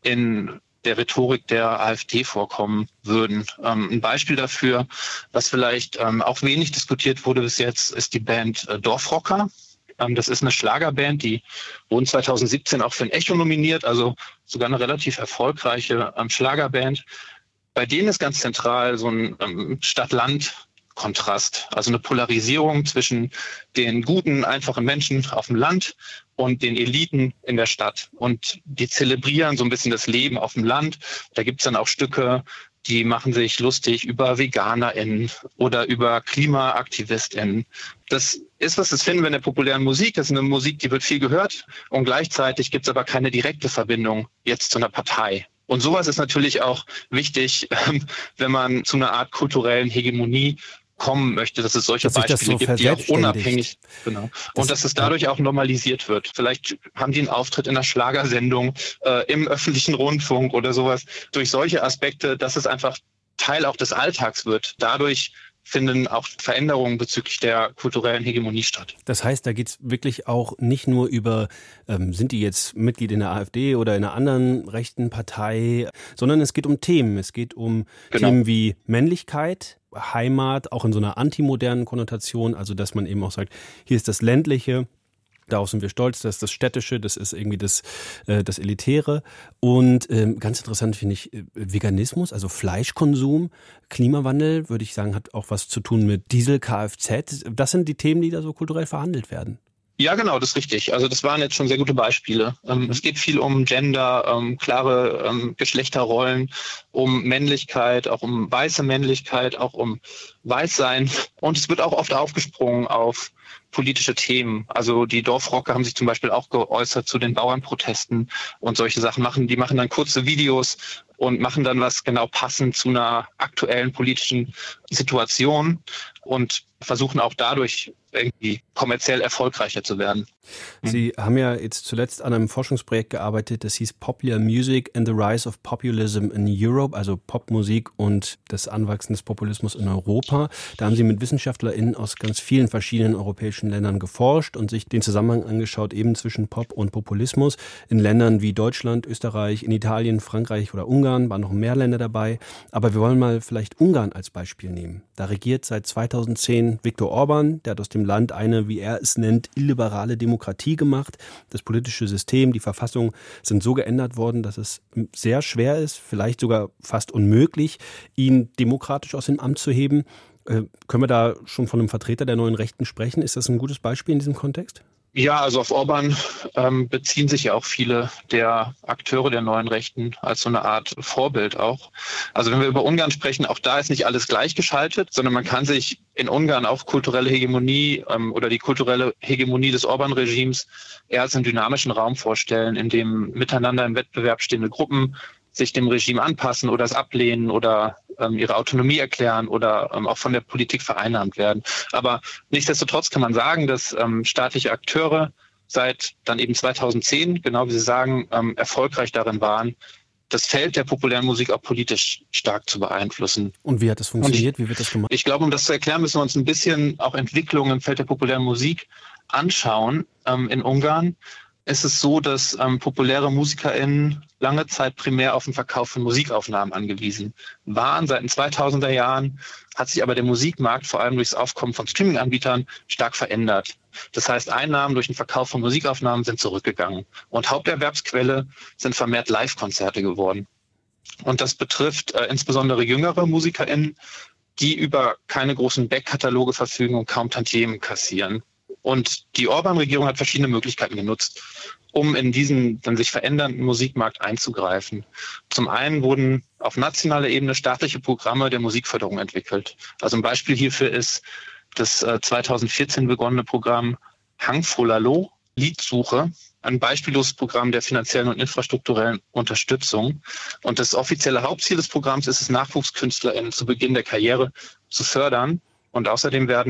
in der Rhetorik der AfD vorkommen würden. Ähm, ein Beispiel dafür, was vielleicht ähm, auch wenig diskutiert wurde bis jetzt, ist die Band äh, Dorfrocker. Ähm, das ist eine Schlagerband, die wurden zwanzig siebzehn auch für ein Echo nominiert, also sogar eine relativ erfolgreiche ähm, Schlagerband. Bei denen ist ganz zentral so ein ähm, Stadt-Land-Kontrast, also eine Polarisierung zwischen den guten, einfachen Menschen auf dem Land und den Eliten in der Stadt. Und die zelebrieren so ein bisschen das Leben auf dem Land. Da gibt es dann auch Stücke, die machen sich lustig über VeganerInnen oder über KlimaaktivistInnen. Das ist, was das finden wir in der populären Musik. Das ist eine Musik, die wird viel gehört. Und gleichzeitig gibt es aber keine direkte Verbindung jetzt zu einer Partei. Und sowas ist natürlich auch wichtig, wenn man zu einer Art kulturellen Hegemonie kommen möchte, dass es solche dass Beispiele so gibt, die auch unabhängig, genau. Und das, dass es dadurch auch normalisiert wird. Vielleicht haben die einen Auftritt in einer Schlagersendung, äh, im öffentlichen Rundfunk oder sowas. Durch solche Aspekte, dass es einfach Teil auch des Alltags wird. Dadurch finden auch Veränderungen bezüglich der kulturellen Hegemonie statt. Das heißt, da geht es wirklich auch nicht nur über, ähm, sind die jetzt Mitglied in der AfD oder in einer anderen rechten Partei, sondern es geht um Themen. Es geht um genau. Themen wie Männlichkeit, Heimat, auch in so einer antimodernen Konnotation, also dass man eben auch sagt, hier ist das Ländliche, darauf sind wir stolz, das ist das Städtische, das ist irgendwie das, äh, das Elitäre. Und ähm, ganz interessant finde ich äh, Veganismus, also Fleischkonsum, Klimawandel, würde ich sagen, hat auch was zu tun mit Diesel, Kfz. Das sind die Themen, die da so kulturell verhandelt werden. Ja, genau, das ist richtig. Also das waren jetzt schon sehr gute Beispiele. Ähm, es geht viel um Gender, ähm, klare ähm, Geschlechterrollen, um Männlichkeit, auch um weiße Männlichkeit, auch um Weißsein. Und es wird auch oft aufgesprungen auf politische Themen. Also die Dorfrocker haben sich zum Beispiel auch geäußert zu den Bauernprotesten und solche Sachen machen. Die machen dann kurze Videos und machen dann was genau passend zu einer aktuellen politischen Situation und versuchen auch dadurch irgendwie kommerziell erfolgreicher zu werden. Sie haben ja jetzt zuletzt an einem Forschungsprojekt gearbeitet, das hieß Popular Music and the Rise of Populism in Europe, also Popmusik und das Anwachsen des Populismus in Europa. Da haben Sie mit WissenschaftlerInnen aus ganz vielen verschiedenen europäischen Ländern geforscht und sich den Zusammenhang angeschaut, eben zwischen Pop und Populismus. In Ländern wie Deutschland, Österreich, in Italien, Frankreich oder Ungarn waren noch mehr Länder dabei. Aber wir wollen mal vielleicht Ungarn als Beispiel nehmen. Da regiert seit zweitausendzehn Viktor Orban, der hat aus dem Land eine, wie er es nennt, illiberale Demokratie gemacht. Das politische System, die Verfassung sind so geändert worden, dass es sehr schwer ist, vielleicht sogar fast unmöglich, ihn demokratisch aus dem Amt zu heben. Äh, können wir da schon von einem Vertreter der neuen Rechten sprechen? Ist das ein gutes Beispiel in diesem Kontext? Ja, also auf Orban ähm, beziehen sich ja auch viele der Akteure der neuen Rechten als so eine Art Vorbild auch. Also wenn wir über Ungarn sprechen, auch da ist nicht alles gleichgeschaltet, sondern man kann sich in Ungarn auch kulturelle Hegemonie ähm, oder die kulturelle Hegemonie des Orban-Regimes eher als einen dynamischen Raum vorstellen, in dem miteinander im Wettbewerb stehende Gruppen sich dem Regime anpassen oder es ablehnen oder ähm, ihre Autonomie erklären oder ähm, auch von der Politik vereinnahmt werden. Aber nichtsdestotrotz kann man sagen, dass ähm, staatliche Akteure seit dann eben zweitausendzehn, genau wie Sie sagen, ähm, erfolgreich darin waren, das Feld der populären Musik auch politisch stark zu beeinflussen. Und wie hat das funktioniert? Ich, wie wird das gemacht? Ich glaube, um das zu erklären, müssen wir uns ein bisschen auch Entwicklungen im Feld der populären Musik anschauen. Ähm, in Ungarn ist es so, dass ähm, populäre MusikerInnen lange Zeit primär auf den Verkauf von Musikaufnahmen angewiesen waren. Seit den zweitausender Jahren hat sich aber der Musikmarkt vor allem durch das Aufkommen von Streaming-Anbietern stark verändert. Das heißt, Einnahmen durch den Verkauf von Musikaufnahmen sind zurückgegangen. Und Haupterwerbsquelle sind vermehrt Live-Konzerte geworden. Und das betrifft äh, insbesondere jüngere MusikerInnen, die über keine großen Backkataloge verfügen und kaum Tantiemen kassieren. Und die Orban-Regierung hat verschiedene Möglichkeiten genutzt, um in diesen dann sich verändernden Musikmarkt einzugreifen. Zum einen wurden auf nationaler Ebene staatliche Programme der Musikförderung entwickelt. Also ein Beispiel hierfür ist das äh, zweitausendvierzehn begonnene Programm Hangfrolalo, Liedsuche, ein beispielloses Programm der finanziellen und infrastrukturellen Unterstützung. Und das offizielle Hauptziel des Programms ist es, NachwuchskünstlerInnen zu Beginn der Karriere zu fördern. Und außerdem werden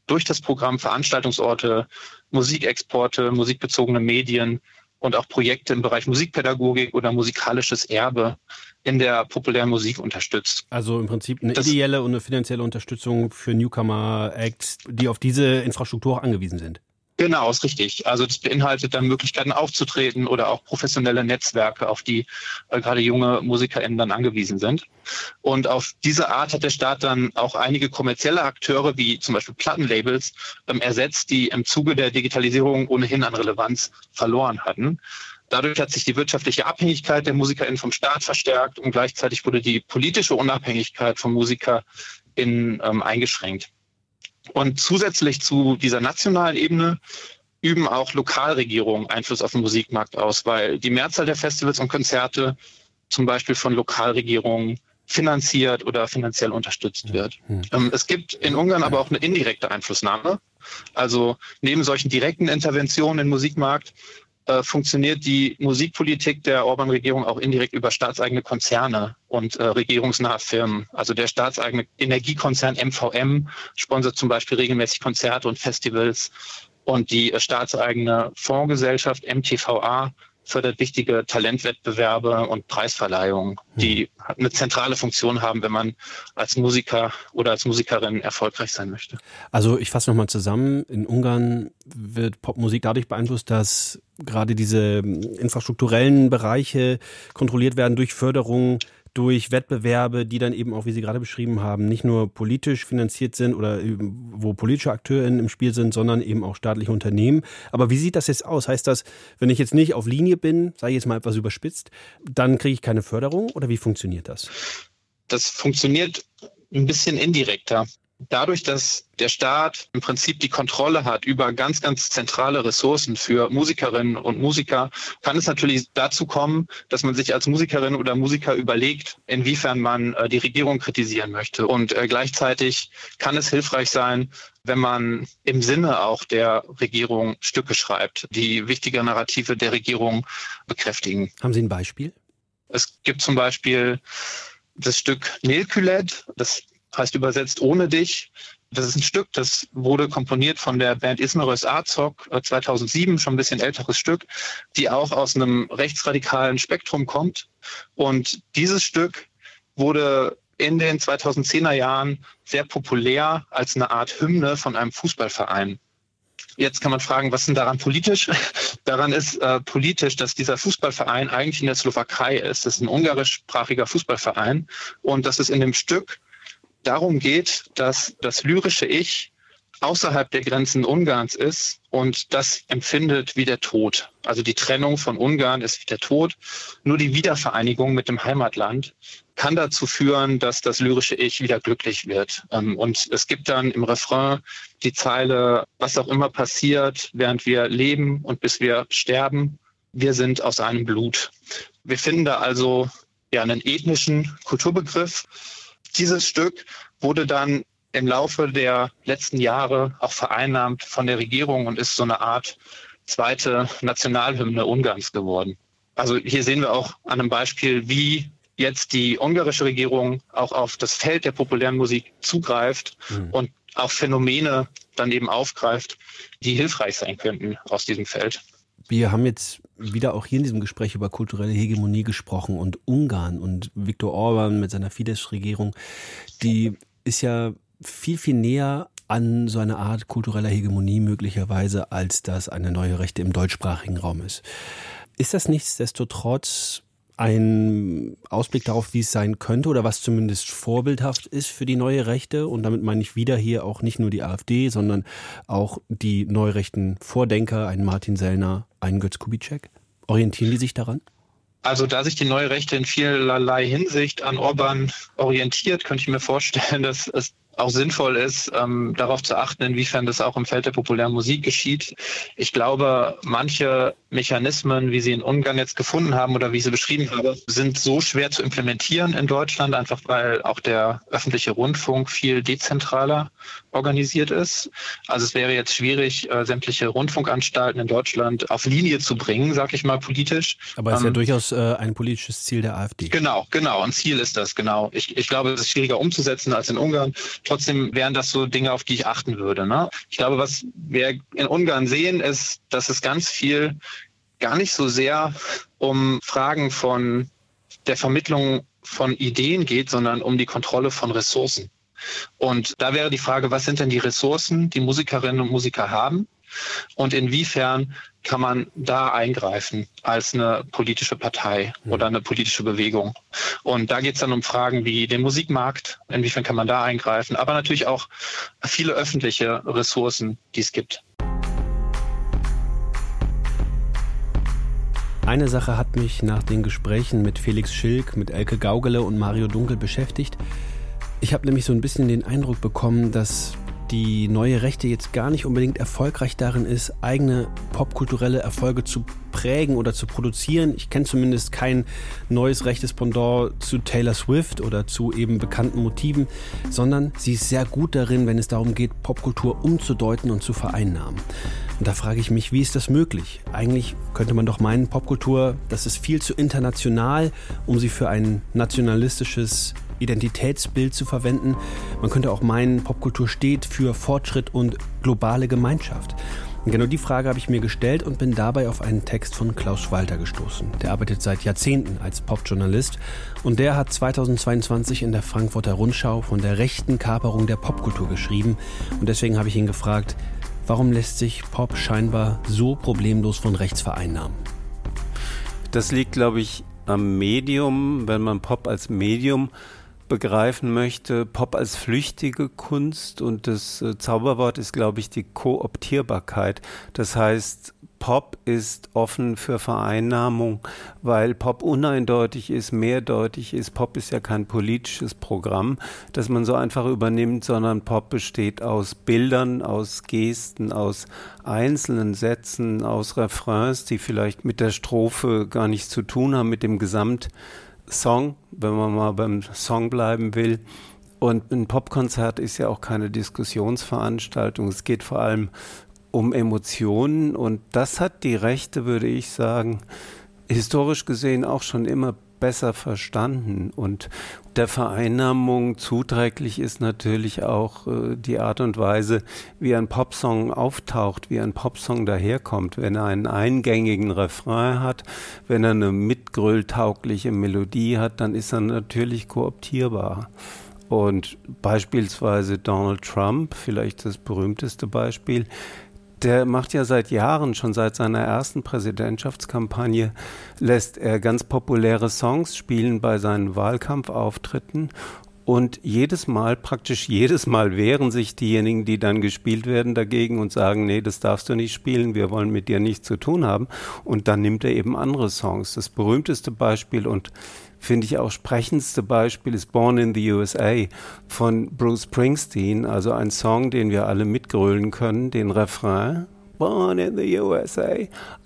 durch das Programm Veranstaltungsorte, Musikexporte, musikbezogene Medien und auch Projekte im Bereich Musikpädagogik oder musikalisches Erbe in der populären Musik unterstützt. Also im Prinzip eine das, ideelle und eine finanzielle Unterstützung für Newcomer-Acts, die auf diese Infrastruktur auch angewiesen sind. Genau, ist richtig. Also das beinhaltet dann Möglichkeiten aufzutreten oder auch professionelle Netzwerke, auf die äh, gerade junge MusikerInnen dann angewiesen sind. Und auf diese Art hat der Staat dann auch einige kommerzielle Akteure, wie zum Beispiel Plattenlabels, ähm, ersetzt, die im Zuge der Digitalisierung ohnehin an Relevanz verloren hatten. Dadurch hat sich die wirtschaftliche Abhängigkeit der MusikerInnen vom Staat verstärkt und gleichzeitig wurde die politische Unabhängigkeit von MusikerInnen ähm, eingeschränkt. Und zusätzlich zu dieser nationalen Ebene üben auch Lokalregierungen Einfluss auf den Musikmarkt aus, weil die Mehrzahl der Festivals und Konzerte zum Beispiel von Lokalregierungen finanziert oder finanziell unterstützt wird. Mhm. Es gibt in Ungarn aber auch eine indirekte Einflussnahme. Also neben solchen direkten Interventionen im Musikmarkt äh, funktioniert die Musikpolitik der Orbán-Regierung auch indirekt über staatseigene Konzerne und äh, regierungsnahe Firmen. Also der staatseigene Energiekonzern M V M sponsert zum Beispiel regelmäßig Konzerte und Festivals und die äh, staatseigene Fondsgesellschaft M T V A fördert wichtige Talentwettbewerbe und Preisverleihungen, die eine zentrale Funktion haben, wenn man als Musiker oder als Musikerin erfolgreich sein möchte. Also ich fasse nochmal zusammen. In Ungarn wird Popmusik dadurch beeinflusst, dass gerade diese infrastrukturellen Bereiche kontrolliert werden durch Förderung, durch Wettbewerbe, die dann eben auch, wie Sie gerade beschrieben haben, nicht nur politisch finanziert sind oder wo politische AkteurInnen im Spiel sind, sondern eben auch staatliche Unternehmen. Aber wie sieht das jetzt aus? Heißt das, wenn ich jetzt nicht auf Linie bin, sage ich jetzt mal etwas überspitzt, dann kriege ich keine Förderung oder wie funktioniert das? Das funktioniert ein bisschen indirekter. Dadurch, dass der Staat im Prinzip die Kontrolle hat über ganz, ganz zentrale Ressourcen für Musikerinnen und Musiker, kann es natürlich dazu kommen, dass man sich als Musikerin oder Musiker überlegt, inwiefern man äh, die Regierung kritisieren möchte. Und äh, gleichzeitig kann es hilfreich sein, wenn man im Sinne auch der Regierung Stücke schreibt, die wichtige Narrative der Regierung bekräftigen. Haben Sie ein Beispiel? Es gibt zum Beispiel das Stück Nélküled, das heißt übersetzt ohne dich. Das ist ein Stück, das wurde komponiert von der Band Ismerős Ácok zweitausendsieben, schon ein bisschen älteres Stück, die auch aus einem rechtsradikalen Spektrum kommt. Und dieses Stück wurde in den zweitausendzehner Jahren sehr populär als eine Art Hymne von einem Fußballverein. Jetzt kann man fragen, was ist denn daran politisch? Daran ist äh, politisch, dass dieser Fußballverein eigentlich in der Slowakei ist. Das ist ein ungarischsprachiger Fußballverein und dass es in dem Stück darum geht, dass das lyrische Ich außerhalb der Grenzen Ungarns ist und das empfindet wie der Tod. Also die Trennung von Ungarn ist wie der Tod. Nur die Wiedervereinigung mit dem Heimatland kann dazu führen, dass das lyrische Ich wieder glücklich wird. Und es gibt dann im Refrain die Zeile, was auch immer passiert, während wir leben und bis wir sterben, wir sind aus einem Blut. Wir finden da also ja einen ethnischen Kulturbegriff. Dieses Stück wurde dann im Laufe der letzten Jahre auch vereinnahmt von der Regierung und ist so eine Art zweite Nationalhymne Ungarns geworden. Also hier sehen wir auch an einem Beispiel, wie jetzt die ungarische Regierung auch auf das Feld der populären Musik zugreift mhm. und auch Phänomene dann eben aufgreift, die hilfreich sein könnten aus diesem Feld. Wir haben jetzt wieder auch hier in diesem Gespräch über kulturelle Hegemonie gesprochen und Ungarn und Viktor Orbán mit seiner Fidesz-Regierung, die ist ja viel, viel näher an so eine Art kultureller Hegemonie möglicherweise, als das eine neue Rechte im deutschsprachigen Raum ist. Ist das nichtsdestotrotz ein Ausblick darauf, wie es sein könnte oder was zumindest vorbildhaft ist für die neue Rechte? Und damit meine ich wieder hier auch nicht nur die AfD, sondern auch die neurechten Vordenker, einen Martin Sellner, einen Götz Kubitschek. Orientieren die sich daran? Also da sich die neue Rechte in vielerlei Hinsicht an Orbán orientiert, könnte ich mir vorstellen, dass es auch sinnvoll ist, ähm, darauf zu achten, inwiefern das auch im Feld der populären Musik geschieht. Ich glaube, manche Mechanismen, wie sie in Ungarn jetzt gefunden haben oder wie ich sie beschrieben habe, sind so schwer zu implementieren in Deutschland, einfach weil auch der öffentliche Rundfunk viel dezentraler organisiert ist. Also es wäre jetzt schwierig, äh, sämtliche Rundfunkanstalten in Deutschland auf Linie zu bringen, sag ich mal politisch. Aber es ist ähm, ja durchaus äh, ein politisches Ziel der AfD. Genau, genau. Ein Ziel ist das, genau. Ich, ich glaube, es ist schwieriger umzusetzen als in Ungarn. Trotzdem wären das so Dinge, auf die ich achten würde. Ne? Ich glaube, was wir in Ungarn sehen, ist, dass es ganz viel gar nicht so sehr um Fragen von der Vermittlung von Ideen geht, sondern um die Kontrolle von Ressourcen. Und da wäre die Frage, was sind denn die Ressourcen, die Musikerinnen und Musiker haben? Und inwiefern kann man da eingreifen als eine politische Partei oder eine politische Bewegung? Und da geht es dann um Fragen wie den Musikmarkt, inwiefern kann man da eingreifen, aber natürlich auch viele öffentliche Ressourcen, die es gibt. Eine Sache hat mich nach den Gesprächen mit Felix Schilk, mit Elke Gaugele und Mario Dunkel beschäftigt. Ich habe nämlich so ein bisschen den Eindruck bekommen, dass die neue Rechte jetzt gar nicht unbedingt erfolgreich darin ist, eigene popkulturelle Erfolge zu prägen oder zu produzieren. Ich kenne zumindest kein neues rechtes Pendant zu Taylor Swift oder zu eben bekannten Motiven, sondern sie ist sehr gut darin, wenn es darum geht, Popkultur umzudeuten und zu vereinnahmen. Und da frage ich mich, wie ist das möglich? Eigentlich könnte man doch meinen, Popkultur, das ist viel zu international, um sie für ein nationalistisches Identitätsbild zu verwenden. Man könnte auch meinen, Popkultur steht für Fortschritt und globale Gemeinschaft. Und genau die Frage habe ich mir gestellt und bin dabei auf einen Text von Klaus Schwalter gestoßen. Der arbeitet seit Jahrzehnten als Popjournalist und der hat zweitausendzweiundzwanzig in der Frankfurter Rundschau von der rechten Kaperung der Popkultur geschrieben. Und deswegen habe ich ihn gefragt, warum lässt sich Pop scheinbar so problemlos von rechts vereinnahmen? Das liegt, glaube ich, am Medium, wenn man Pop als Medium begreifen möchte, Pop als flüchtige Kunst, und das äh, Zauberwort ist, glaube ich, die Kooptierbarkeit. Das heißt, Pop ist offen für Vereinnahmung, weil Pop uneindeutig ist, mehrdeutig ist. Pop ist ja kein politisches Programm, das man so einfach übernimmt, sondern Pop besteht aus Bildern, aus Gesten, aus einzelnen Sätzen, aus Refrains, die vielleicht mit der Strophe gar nichts zu tun haben, mit dem Gesamt Song, wenn man mal beim Song bleiben will. Und ein Popkonzert ist ja auch keine Diskussionsveranstaltung. Es geht vor allem um Emotionen, und das hat die Rechte, würde ich sagen, historisch gesehen auch schon immer besser verstanden. Und der Vereinnahmung zuträglich ist natürlich auch äh, die Art und Weise, wie ein Popsong auftaucht, wie ein Popsong daherkommt. Wenn er einen eingängigen Refrain hat, wenn er eine mitgrölltaugliche Melodie hat, dann ist er natürlich kooptierbar. Und beispielsweise Donald Trump, vielleicht das berühmteste Beispiel, der macht ja seit Jahren, schon seit seiner ersten Präsidentschaftskampagne, lässt er ganz populäre Songs spielen bei seinen Wahlkampfauftritten. Und jedes Mal, praktisch jedes Mal wehren sich diejenigen, die dann gespielt werden, dagegen und sagen, nee, das darfst du nicht spielen, wir wollen mit dir nichts zu tun haben. Und dann nimmt er eben andere Songs. Das berühmteste Beispiel und finde ich auch sprechendste Beispiel ist Born in the U S A von Bruce Springsteen, also ein Song, den wir alle mitgrölen können, den Refrain, Born in the U S A.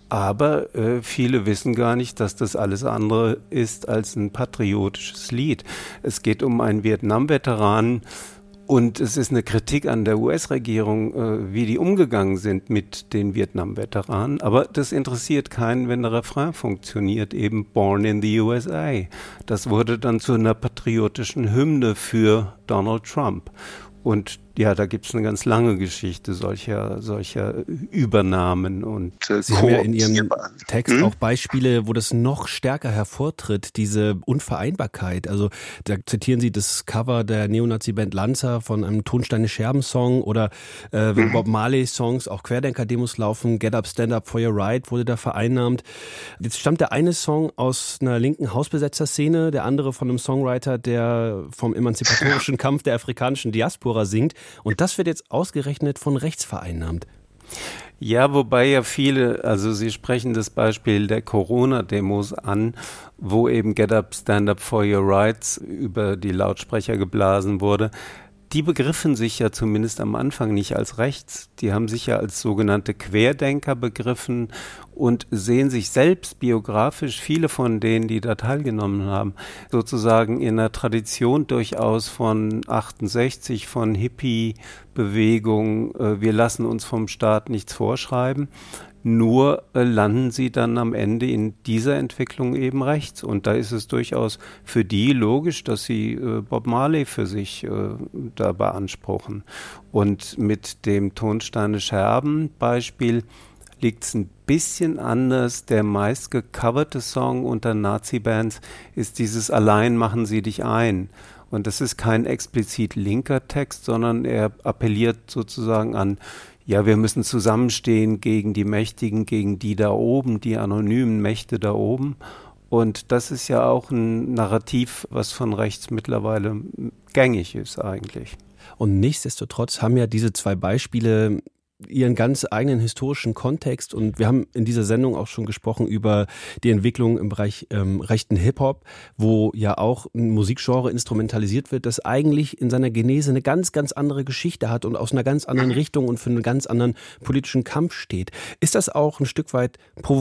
Aber äh, viele wissen gar nicht, dass das alles andere ist als ein patriotisches Lied. Es geht um einen Vietnam-Veteranen, und es ist eine Kritik an der U S-Regierung, äh, wie die umgegangen sind mit den Vietnam-Veteranen. Aber das interessiert keinen, wenn der Refrain funktioniert, eben Born in the U S A. Das wurde dann zu einer patriotischen Hymne für Donald Trump. Und ja, da gibt es eine ganz lange Geschichte solcher, solcher Übernahmen. Und Sie haben ja in Ihrem Text hm? auch Beispiele, wo das noch stärker hervortritt, diese Unvereinbarkeit. Also da zitieren Sie das Cover der Neonazi-Band Lanza von einem Tonsteine-Scherben-Song oder äh, wenn hm. Bob Marley-Songs, auch Querdenker-Demos laufen, Get Up, Stand Up for Your Right wurde da vereinnahmt. Jetzt stammt der eine Song aus einer linken Hausbesetzer-Szene, der andere von einem Songwriter, der vom emanzipatorischen Kampf der afrikanischen Diaspora singt. Und das wird jetzt ausgerechnet von rechts vereinnahmt. Ja, wobei ja viele, also Sie sprechen das Beispiel der Corona-Demos an, wo eben Get Up, Stand Up for Your Rights über die Lautsprecher geblasen wurde. Die begriffen sich ja zumindest am Anfang nicht als rechts. Die haben sich ja als sogenannte Querdenker begriffen und sehen sich selbst biografisch, viele von denen, die da teilgenommen haben, sozusagen in einer Tradition durchaus von achtundsechzig, von Hippie-Bewegung, äh, wir lassen uns vom Staat nichts vorschreiben. Nur äh, landen sie dann am Ende in dieser Entwicklung eben rechts. Und da ist es durchaus für die logisch, dass sie äh, Bob Marley für sich äh, da beanspruchen. Und mit dem Tonsteine-Scherben-Beispiel liegt es ein bisschen anders. Der meist gecoverte Song unter Nazi-Bands ist dieses Allein machen sie dich ein. Und das ist kein explizit linker Text, sondern er appelliert sozusagen an, ja, wir müssen zusammenstehen gegen die Mächtigen, gegen die da oben, die anonymen Mächte da oben. Und das ist ja auch ein Narrativ, was von rechts mittlerweile gängig ist eigentlich. Und nichtsdestotrotz haben ja diese zwei Beispiele ihren ganz eigenen historischen Kontext, und wir haben in dieser Sendung auch schon gesprochen über die Entwicklung im Bereich ähm, rechten Hip-Hop, wo ja auch ein Musikgenre instrumentalisiert wird, das eigentlich in seiner Genese eine ganz, ganz andere Geschichte hat und aus einer ganz anderen Richtung und für einen ganz anderen politischen Kampf steht. Ist das auch ein Stück weit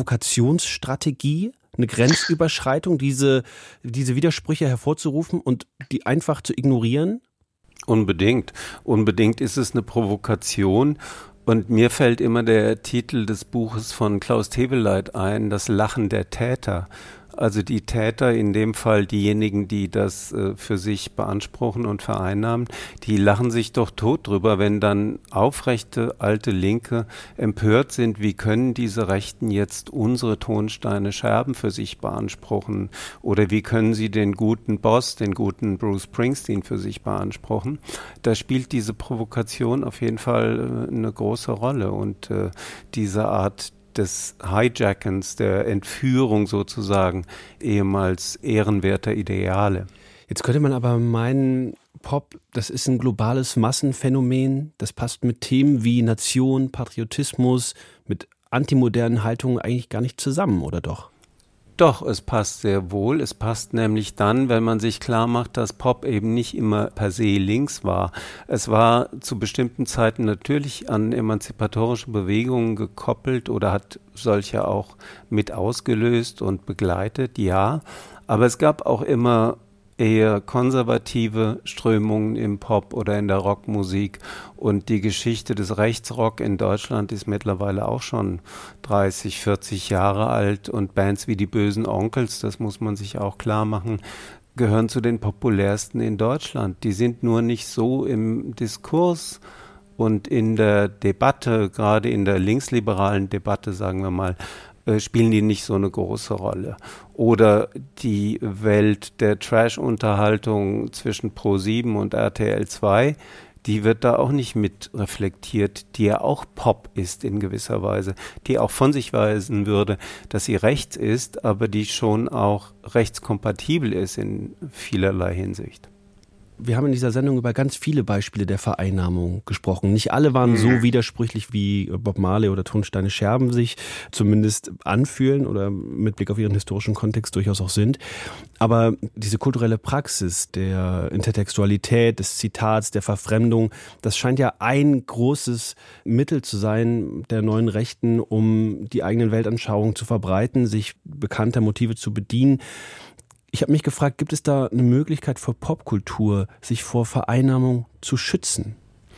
Provokationsstrategie, eine Grenzüberschreitung, diese, diese Widersprüche hervorzurufen und die einfach zu ignorieren? Unbedingt. Unbedingt ist es eine Provokation. Und mir fällt immer der Titel des Buches von Klaus Teweleit ein, Das Lachen der Täter. Also die Täter, in dem Fall diejenigen, die das äh, für sich beanspruchen und vereinnahmen, die lachen sich doch tot drüber, wenn dann aufrechte alte Linke empört sind, wie können diese Rechten jetzt unsere Tonsteine Scherben für sich beanspruchen, oder wie können sie den guten Boss, den guten Bruce Springsteen für sich beanspruchen. Da spielt diese Provokation auf jeden Fall äh, eine große Rolle, und äh, diese Art des Hijackens, der Entführung sozusagen ehemals ehrenwerter Ideale. Jetzt könnte man aber meinen, Pop, das ist ein globales Massenphänomen, das passt mit Themen wie Nation, Patriotismus, mit antimodernen Haltungen eigentlich gar nicht zusammen, oder doch? Doch, es passt sehr wohl. Es passt nämlich dann, wenn man sich klar macht, dass Pop eben nicht immer per se links war. Es war zu bestimmten Zeiten natürlich an emanzipatorische Bewegungen gekoppelt oder hat solche auch mit ausgelöst und begleitet, ja. Aber es gab auch immer eher konservative Strömungen im Pop oder in der Rockmusik, und die Geschichte des Rechtsrock in Deutschland ist mittlerweile auch schon dreißig, vierzig Jahre alt, und Bands wie die Bösen Onkelz, das muss man sich auch klar machen, gehören zu den populärsten in Deutschland. Die sind nur nicht so im Diskurs und in der Debatte, gerade in der linksliberalen Debatte, sagen wir mal, spielen die nicht so eine große Rolle. Oder die Welt der Trash-Unterhaltung zwischen Pro sieben und R T L zwei, die wird da auch nicht mit reflektiert, die ja auch Pop ist in gewisser Weise, die auch von sich weisen würde, dass sie rechts ist, aber die schon auch rechtskompatibel ist in vielerlei Hinsicht. Wir haben in dieser Sendung über ganz viele Beispiele der Vereinnahmung gesprochen. Nicht alle waren so widersprüchlich, wie Bob Marley oder Tonsteine Scherben sich zumindest anfühlen oder mit Blick auf ihren historischen Kontext durchaus auch sind. Aber diese kulturelle Praxis der Intertextualität, des Zitats, der Verfremdung, das scheint ja ein großes Mittel zu sein der neuen Rechten, um die eigenen Weltanschauungen zu verbreiten, sich bekannter Motive zu bedienen. Ich habe mich gefragt, gibt es da eine Möglichkeit für Popkultur, sich vor Vereinnahmung zu schützen?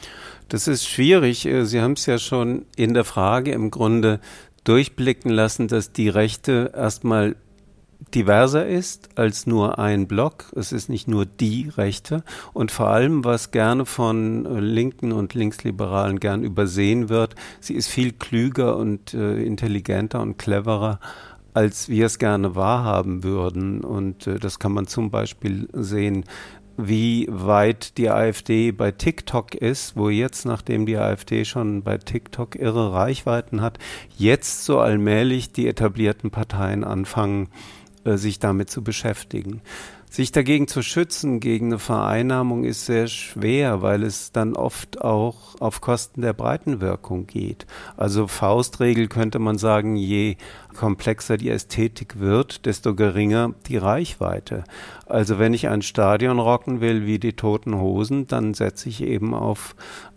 Das ist schwierig. Sie haben es ja schon in der Frage im Grunde durchblicken lassen, dass die Rechte erstmal diverser ist als nur ein Block. Es ist nicht nur die Rechte. Und vor allem, was gerne von Linken und Linksliberalen gern übersehen wird, sie ist viel klüger und äh, intelligenter und cleverer, als wir es gerne wahrhaben würden. Und äh, das kann man zum Beispiel sehen, wie weit die AfD bei TikTok ist, wo jetzt, nachdem die AfD schon bei TikTok irre Reichweiten hat, jetzt so allmählich die etablierten Parteien anfangen, äh, sich damit zu beschäftigen. Sich dagegen zu schützen, gegen eine Vereinnahmung, ist sehr schwer, weil es dann oft auch auf Kosten der Breitenwirkung geht. Also Faustregel könnte man sagen, je komplexer die Ästhetik wird, desto geringer die Reichweite. Also wenn ich ein Stadion rocken will wie die Toten Hosen, dann setze ich eben auf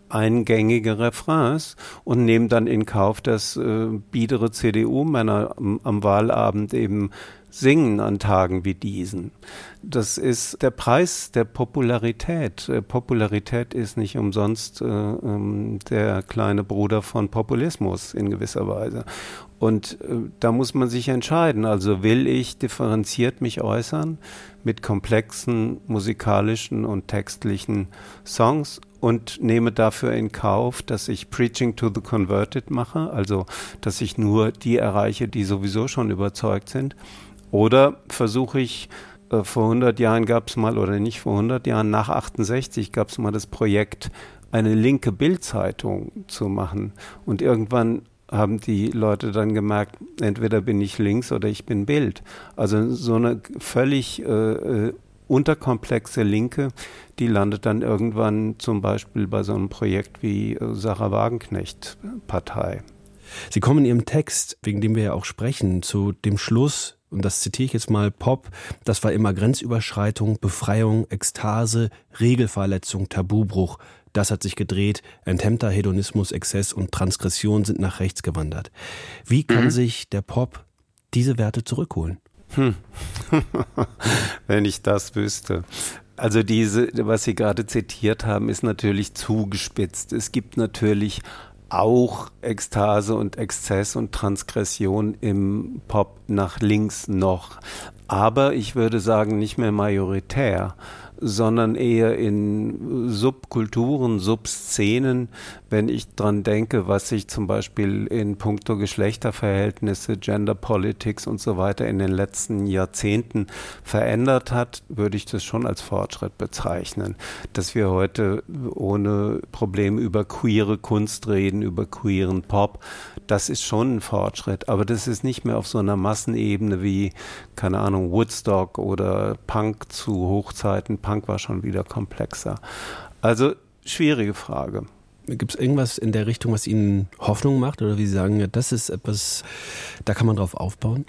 eingängige Refrains und nehmen dann in Kauf, dass äh, biedere C D U-Männer am, am Wahlabend eben singen an Tagen wie diesen. Das ist der Preis der Popularität. Popularität ist nicht umsonst äh, der kleine Bruder von Populismus in gewisser Weise. Und äh, da muss man sich entscheiden. Also will ich differenziert mich äußern mit komplexen musikalischen und textlichen Songs und nehme dafür in Kauf, dass ich Preaching to the Converted mache, also dass ich nur die erreiche, die sowieso schon überzeugt sind. Oder versuche ich, äh, vor hundert Jahren gab es mal, oder nicht vor hundert Jahren, nach achtundsechzig gab es mal das Projekt, eine linke Bild-Zeitung zu machen. Und irgendwann haben die Leute dann gemerkt, entweder bin ich links oder ich bin Bild. Also so eine völlig äh, unterkomplexe Linke, die landet dann irgendwann zum Beispiel bei so einem Projekt wie äh, Sarah Wagenknecht-Partei. Sie kommen in Ihrem Text, wegen dem wir ja auch sprechen, zu dem Schluss, und das zitiere ich jetzt mal, Pop, das war immer Grenzüberschreitung, Befreiung, Ekstase, Regelverletzung, Tabubruch. Das hat sich gedreht, enthemmter Hedonismus, Exzess und Transgression sind nach rechts gewandert. Wie kann mhm. sich der Pop diese Werte zurückholen? Hm. Wenn ich das wüsste. Also diese, was Sie gerade zitiert haben, ist natürlich zugespitzt. Es gibt natürlich auch Ekstase und Exzess und Transgression im Pop nach links noch. Aber ich würde sagen, nicht mehr majoritär, sondern eher in Subkulturen, Subszenen, wenn ich dran denke, was sich zum Beispiel in puncto Geschlechterverhältnisse, Gender Politics und so weiter in den letzten Jahrzehnten verändert hat, würde ich das schon als Fortschritt bezeichnen. Dass wir heute ohne Probleme über queere Kunst reden, über queeren Pop, das ist schon ein Fortschritt, aber das ist nicht mehr auf so einer Massenebene wie, keine Ahnung, Woodstock oder Punk zu Hochzeiten. Punk war schon wieder komplexer. Also schwierige Frage. Gibt es irgendwas in der Richtung, was Ihnen Hoffnung macht? Oder wie Sie sagen, ja, das ist etwas, da kann man drauf aufbauen?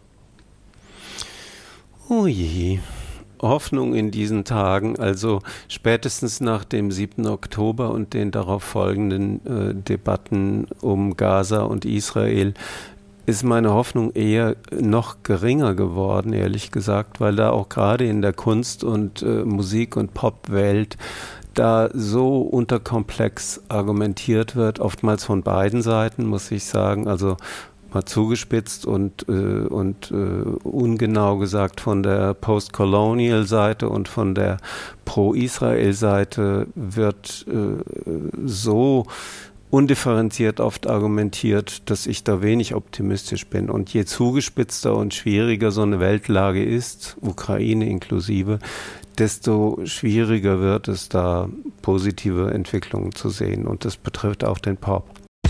Oh je, Hoffnung in diesen Tagen. Also spätestens nach dem siebten Oktober und den darauf folgenden äh, Debatten um Gaza und Israel ist meine Hoffnung eher noch geringer geworden, ehrlich gesagt, weil da auch gerade in der Kunst- und äh, Musik- und Popwelt da so unterkomplex argumentiert wird, oftmals von beiden Seiten, muss ich sagen, also mal zugespitzt und, äh, und äh, ungenau gesagt von der Post-Colonial-Seite und von der Pro-Israel-Seite wird äh, so undifferenziert oft argumentiert, dass ich da wenig optimistisch bin. Und je zugespitzter und schwieriger so eine Weltlage ist, Ukraine inklusive, desto schwieriger wird es, da positive Entwicklungen zu sehen. Und das betrifft auch den Pop.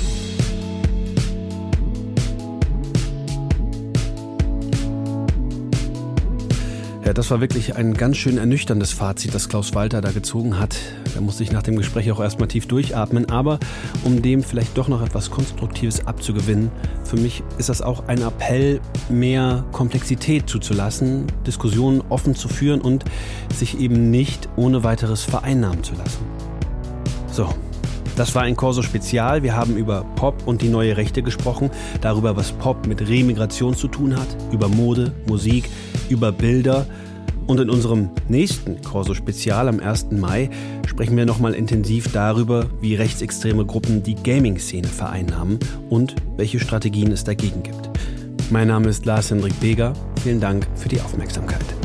Ja, das war wirklich ein ganz schön ernüchterndes Fazit, das Klaus Walter da gezogen hat. Da musste ich nach dem Gespräch auch erstmal tief durchatmen. Aber um dem vielleicht doch noch etwas Konstruktives abzugewinnen, für mich ist das auch ein Appell, mehr Komplexität zuzulassen, Diskussionen offen zu führen und sich eben nicht ohne weiteres vereinnahmen zu lassen. So. Das war ein Corso Spezial. Wir haben über Pop und die neue Rechte gesprochen, darüber, was Pop mit Remigration zu tun hat, über Mode, Musik, über Bilder. Und in unserem nächsten Corso Spezial am ersten Mai sprechen wir nochmal intensiv darüber, wie rechtsextreme Gruppen die Gaming-Szene vereinnahmen und welche Strategien es dagegen gibt. Mein Name ist Lars Hendrik Beger. Vielen Dank für die Aufmerksamkeit.